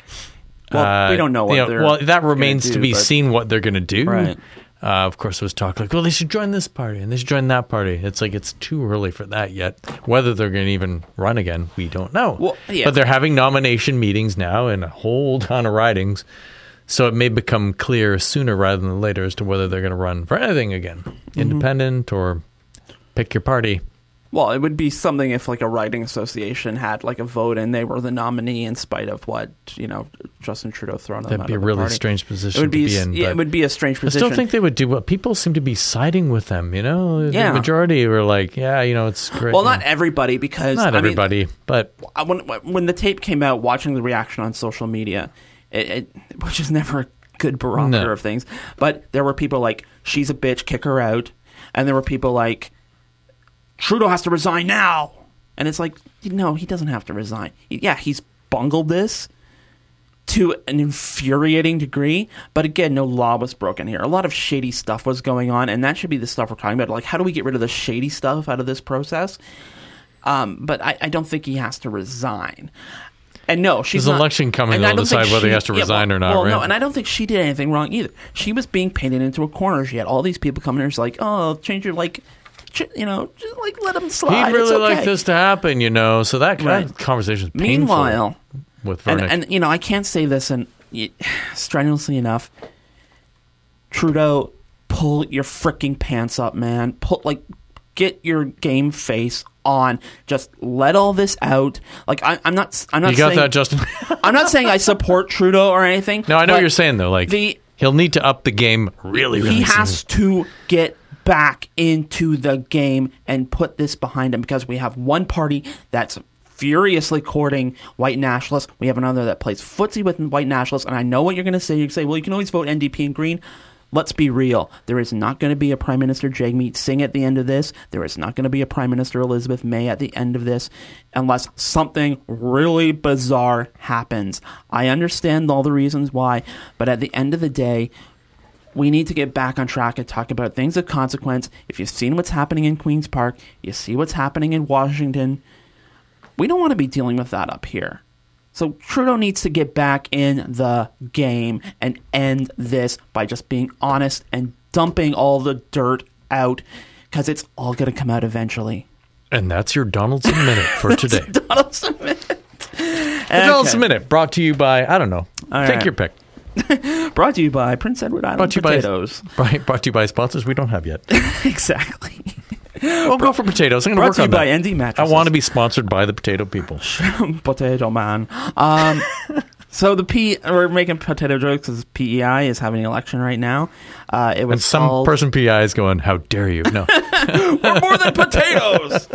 we don't know what that remains to be seen what they're going to do. Right. Of course, there was talk like, well, they should join this party and they should join that party. It's like it's too early for that yet. Whether they're going to even run again, we don't know. Well, yeah. But they're having nomination meetings now and a whole ton of ridings. So it may become clear sooner rather than later as to whether they're going to run for anything again. Independent or pick your party. Well, it would be something if like a riding association had like a vote and they were the nominee in spite of what, Justin Trudeau thrown them out of the party. That'd be a really strange position to be in. Yeah, it would be a strange position. I still think they would do what people seem to be siding with them, The majority were like, it's great. Well, not everybody, because... Not everybody, but... When the tape came out, watching the reaction on social media, which is never a good barometer of things, but there were people like, she's a bitch, kick her out. And there were people like, Trudeau has to resign now. And it's like, no, he doesn't have to resign. He's bungled this to an infuriating degree. But again, no law was broken here. A lot of shady stuff was going on, and that should be the stuff we're talking about. Like, how do we get rid of the shady stuff out of this process? But I don't think he has to resign. And no, she's There's an election coming, they'll decide whether he has to resign or not, right? No, and I don't think she did anything wrong either. She was being painted into a corner. She had all these people coming in. She's like, oh, change your, just let him slide. He'd really it's okay. like this to happen, So that conversation is painful. Meanwhile, with Vernick. And I can't say this strenuously enough. Trudeau, pull your freaking pants up, man. Get your game face on. Just let all this out. I'm not. You got that, Justin? I'm not saying I support Trudeau or anything. No, I know what you're saying though. He'll need to up the game really soon. He has to get back into the game and put this behind him, because we have one party that's furiously courting white nationalists. We have another that plays footsie with white nationalists. And I know what you're going to say. You say, well, you can always vote NDP and Green. Let's be real. There is not going to be a Prime Minister Jagmeet Singh at the end of this. There is not going to be a Prime Minister Elizabeth May at the end of this, unless something really bizarre happens. I understand all the reasons why, but at the end of the day, we need to get back on track and talk about things of consequence. If you've seen what's happening in Queen's Park, you see what's happening in Washington, we don't want to be dealing with that up here. So Trudeau needs to get back in the game and end this by just being honest and dumping all the dirt out, because it's all going to come out eventually. And that's your Donaldson Minute for today. Donaldson Minute. The Donaldson Minute, brought to you by, I don't know, take your pick. Brought to you by Prince Edward Island Potatoes. Brought to you by sponsors we don't have yet. Exactly. We'll go for potatoes. I'm going Brought to to work you on by that. ND Mattresses. I want to be sponsored by the potato people. Potato man. So we're making potato jokes because PEI is having an election right now. It was And some person PI is going, how dare you? No. We're more than potatoes.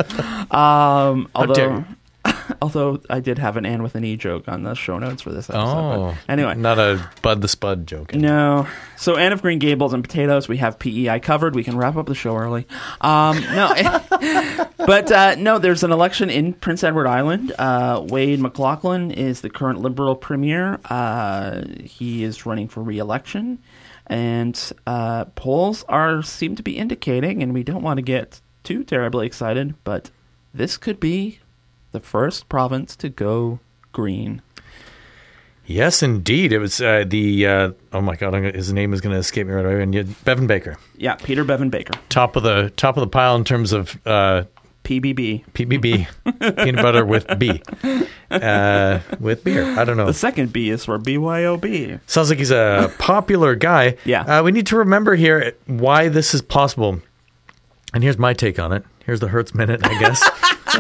Although I did have an Ann with an E joke on the show notes for this episode. Oh. But anyway. Not a Bud the Spud joke. No. So Anne of Green Gables and potatoes, we have PEI covered. We can wrap up the show early. No. But no, there's an election in Prince Edward Island. Wade McLaughlin is the current Liberal Premier. He is running for re-election. And polls seem to be indicating, and we don't want to get too terribly excited, but this could be the first province to go green. Yes, indeed. It was oh my God, his name is going to escape me right away. And Bevan Baker. Yeah, Peter Bevan Baker. Top of the pile in terms of PBB. Peanut butter with B. With beer. I don't know. The second B is for BYOB. Sounds like he's a popular guy. Yeah. We need to remember here why this is possible. And here's my take on it. Here's the Hertz Minute, I guess.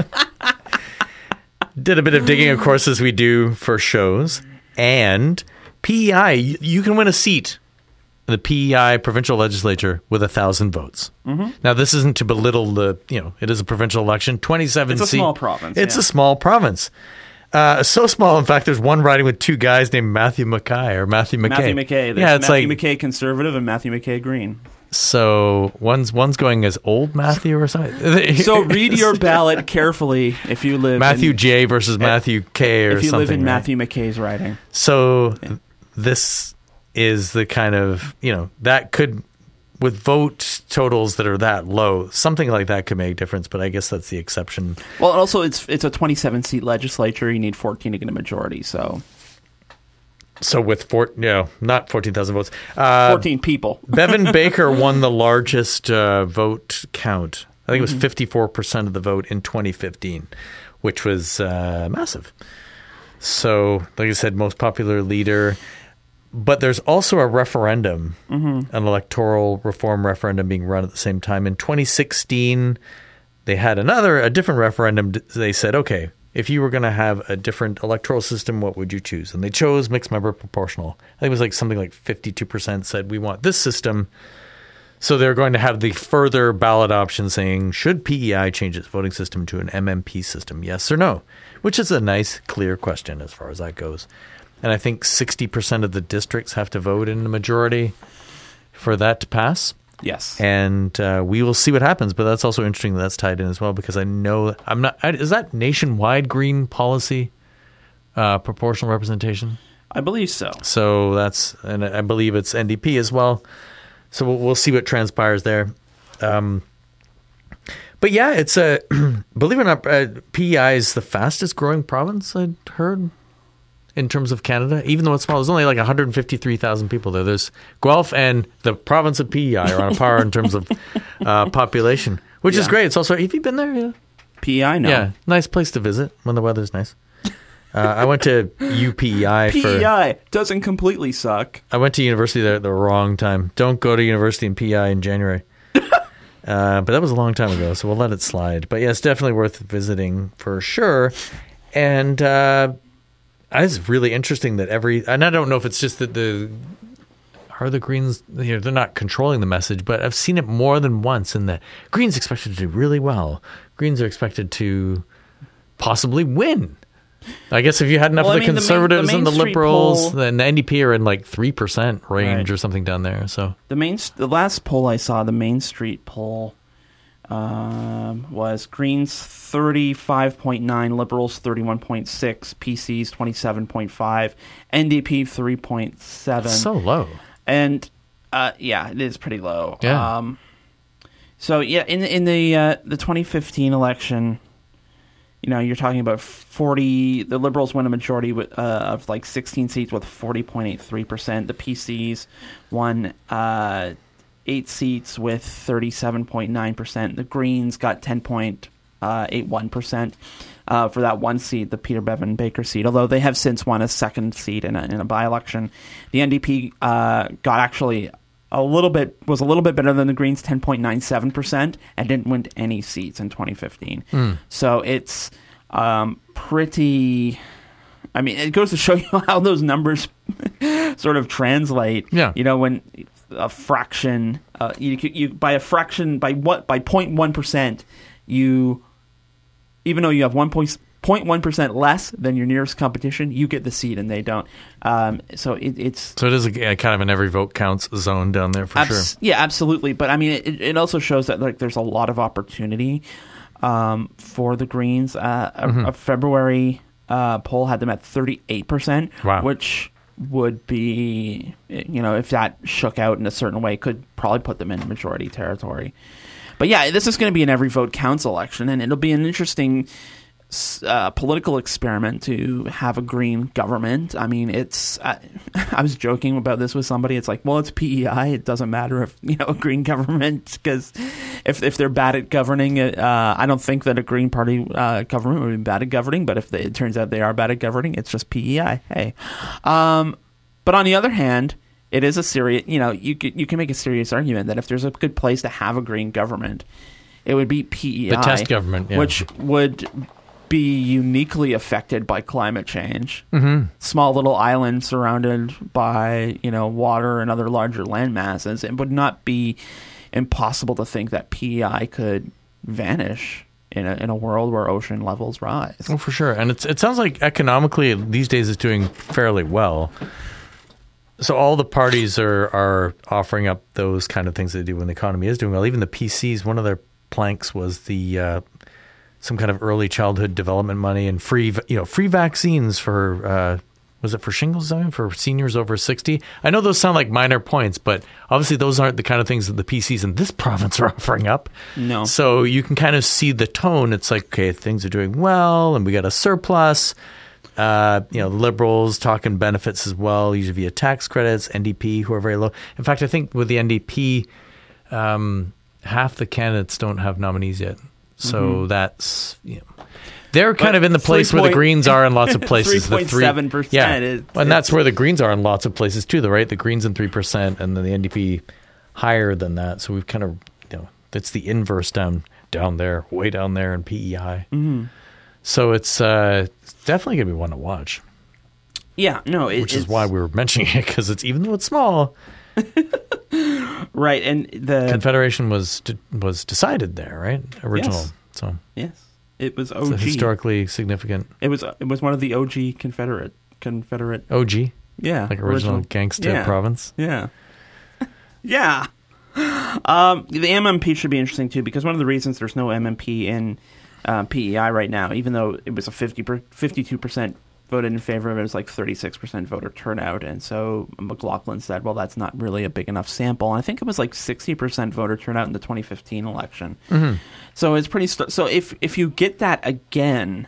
Did a bit of digging, of course, as we do for shows. And PEI, you can win a seat in the PEI provincial legislature with 1,000 votes. Mm-hmm. Now, this isn't to belittle it is a provincial election. 27 seats. It's a small province. It's a small province. So small, in fact, there's one riding with two guys named Matthew McKay or Matthew McKay. Matthew McKay. Yeah, it's Matthew like McKay Conservative and Matthew McKay Green. So one's going as old Matthew or something. So read your ballot carefully if you live Matthew J versus Matthew K or something. If you live in right? Matthew McKay's riding. So this is the kind of, that could, with vote totals that are that low, something like that could make a difference, but I guess that's the exception. Well, also it's a 27-seat legislature. You need 14 to get a majority, so... So with not 14,000 votes. 14 people. Bevan Baker won the largest vote count. I think it was 54% of the vote in 2015, which was massive. So, like I said, most popular leader. But there's also a referendum, an electoral reform referendum being run at the same time. In 2016, they had a different referendum. They said, okay, if you were going to have a different electoral system, what would you choose? And they chose mixed member proportional. I think it was like something like 52% said we want this system. So they're going to have the further ballot option saying, should PEI change its voting system to an MMP system? Yes or no? Which is a nice, clear question as far as that goes. And I think 60% of the districts have to vote in the majority for that to pass. Yes. And we will see what happens, but that's also interesting that that's tied in as well, because I know is that nationwide green policy proportional representation? I believe so. So and I believe it's NDP as well. So we'll see what transpires there. But yeah, it's believe it or not, PEI is the fastest growing province I'd heard in terms of Canada, even though it's small. There's only like 153,000 people there. There's Guelph and the province of PEI are on a par in terms of population, which is great. It's also, have you been there? Yeah. PEI, no. Yeah, nice place to visit when the weather's nice. I went to UPEI. PEI doesn't completely suck. I went to university there at the wrong time. Don't go to university in PEI in January. But that was a long time ago, so we'll let it slide. But yeah, it's definitely worth visiting for sure. And it's really interesting that and I don't know if it's just that the Greens, they're not controlling the message, but I've seen it more than once in that Greens expected to do really well. Greens are expected to possibly win. I guess if you had enough of the Conservatives and the Liberals, then the NDP are in like 3% range or something down there. So the last poll I saw, the Main Street poll, was Greens 35.9, Liberals 31.6, PCs 27.5, NDP 3.7. So low. And yeah, it is pretty low. Yeah. So yeah, in the 2015 election, you're talking about 40. The Liberals won a majority of like 16 seats with 40.83%. The PCs won 8 seats with 37.9%. The Greens got 10.81% for that one seat, the Peter Bevan Baker seat, although they have since won a second seat in a by-election. The NDP got actually was a little bit better than the Greens, 10.97%, and didn't win any seats in 2015. So it's pretty. I mean, it goes to show you how those numbers sort of translate. Yeah. When a fraction, you by a fraction, by 0.1%, even though you have 0.1% less than your nearest competition, you get the seat and they don't. So it is a kind of an every vote counts zone down there for sure. Yeah, absolutely. But I mean, it also shows that there's a lot of opportunity for the Greens. A February poll had them at 38%, wow. Which would be, if that shook out in a certain way, could probably put them in majority territory. But yeah, this is going to be an every vote counts election, and it'll be an interesting political experiment to have a Green government. I mean, I was joking about this with somebody. It's like, well, it's PEI. It doesn't matter if a Green government, because if they're bad at governing, I don't think that a Green Party government would be bad at governing. But if it turns out they are bad at governing, it's just PEI. Hey, but on the other hand, it is a serious. You can make a serious argument that if there's a good place to have a Green government, it would be PEI, the test government, which would be uniquely affected by climate change. Small little island surrounded by water and other larger land masses. It would not be impossible to think that PEI could vanish in a world where ocean levels rise. Oh, for sure. And it sounds like economically these days it's doing fairly well. So all the parties are offering up those kind of things they do when the economy is doing well. Even the PCs, one of their planks was the some kind of early childhood development money and free vaccines for was it for shingles for seniors over 60? I know those sound like minor points, but obviously those aren't the kind of things that the PCs in this province are offering up. No. So you can kind of see the tone. It's like, okay, things are doing well and we got a surplus. The Liberals talking benefits as well, usually via tax credits, NDP, who are very low. In fact, I think with the NDP, half the candidates don't have nominees yet. So that's, they're kind of in the place where the Greens are in lots of places. 3.7%. Yeah, and that's where the Greens are in lots of places too, though, right? The Greens in 3% and then the NDP higher than that. So we've kind of, it's the inverse down there, way down there in PEI. So it's definitely going to be one to watch. Yeah, no. Which is why we were mentioning it, because even though it's small. Right, and the Confederation was decided there, right? Original. Yes. So yes, it was OG. It's historically significant. It was one of the OG Confederate. OG. Yeah, like original gangsta province. Yeah, yeah. The MMP should be interesting too, because one of the reasons there's no MMP in PEI right now, even though it was a 52% voted in favor of it, was like 36% voter turnout, and so McLaughlin said, well, that's not really a big enough sample. And I think it was like 60% voter turnout in the 2015 election. So it's pretty so if you get that again,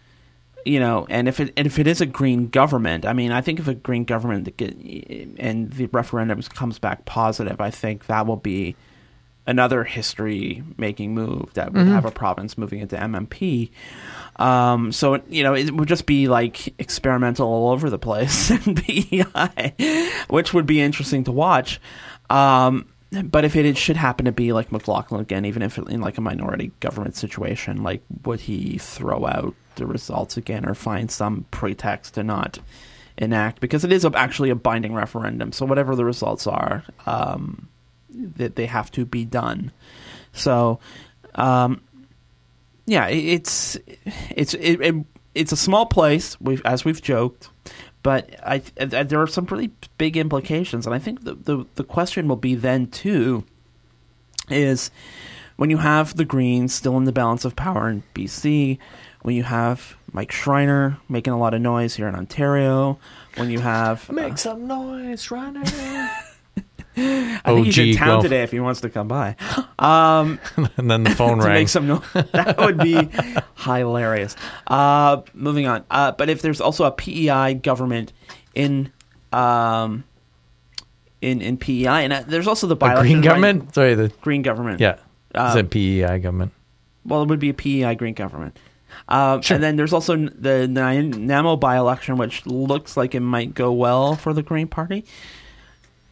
and if it is a Green government, I mean, I think if a Green government and the referendum comes back positive, I think that will be another history-making move that would have a province moving into MMP. So, it would just be like experimental all over the place in PEI, which would be interesting to watch. But if it should happen to be like McLaughlin again, even if in like a minority government situation, like would he throw out the results again or find some pretext to not enact? Because it is actually a binding referendum. So whatever the results are, that they have to be done. So, yeah, it's a small place. As we've joked, but there are some pretty big implications, and I think the question will be then too is when you have the Greens still in the balance of power in BC, when you have Mike Schreiner making a lot of noise here in Ontario, when you have make some noise, Schreiner. I think he's in town today if he wants to come by. And then the phone rang. Make some noise. That would be hilarious. Moving on. But if there's also a PEI government in PEI, and there's also the by-election. Green government? Right? Sorry, the Green government. Yeah. It's a PEI government. Well, it would be a PEI Green government. Sure. And then there's also the NAMO by-election, which looks like it might go well for the Green Party.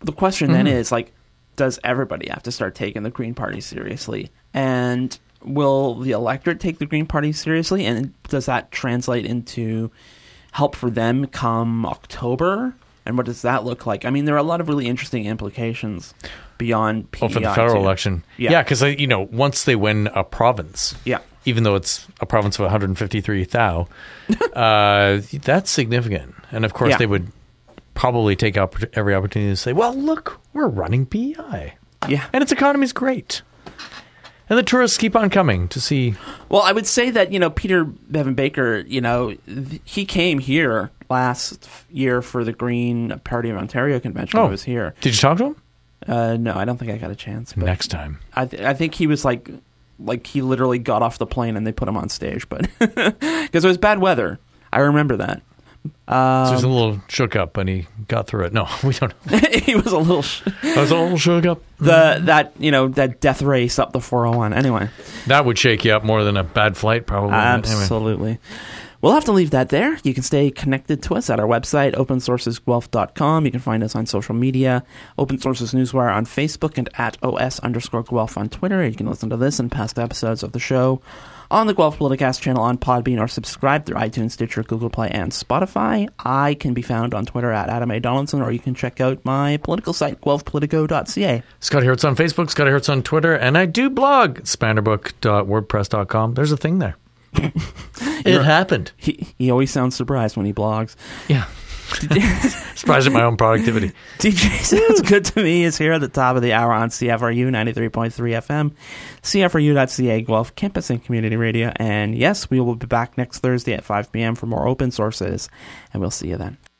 the question then is, like, does everybody have to start taking the Green Party seriously? And will the electorate take the Green Party seriously? And does that translate into help for them come October? And what does that look like? I mean, there are a lot of really interesting implications beyond PEI. For the federal election. Yeah, because, once they win a province, even though it's a province of 153 thou, that's significant. And, of course, they would probably take every opportunity to say, well, look, we're running PEI. Yeah. And its economy is great. And the tourists keep on coming to see. Well, I would say that, Peter Bevan Baker, he came here last year for the Green Party of Ontario convention. I was here. Did you talk to him? No, I don't think I got a chance. But next time. I think he was like he literally got off the plane and they put him on stage, but because it was bad weather. I remember that. So he was a little shook up, and he got through it. No, we don't know. He was a little... I was a little shook up. That death race up the 401. Anyway. That would shake you up more than a bad flight, probably. Absolutely. Anyway. We'll have to leave that there. You can stay connected to us at our website, opensourcesguelph.com. You can find us on social media, Open Sources Newswire on Facebook, and at @OS_Guelph on Twitter. You can listen to this and past episodes of the show on the Guelph Politicast channel on Podbean, or subscribe through iTunes, Stitcher, Google Play, and Spotify. I can be found on Twitter at Adam A. Donaldson, or you can check out my political site, guelphpolitico.ca. Scotty Hertz on Facebook, Scotty Hertz on Twitter, and I do blog at spannerbook.wordpress.com. There's a thing there. It happened. He always sounds surprised when he blogs. Yeah. Surprised at my own productivity. DJ Sounds Good to Me is here at the top of the hour on CFRU 93.3 FM, CFRU.ca, Guelph Campus and Community Radio. And yes, we will be back next Thursday at 5 p.m. for more Open Sources, and we'll see you then.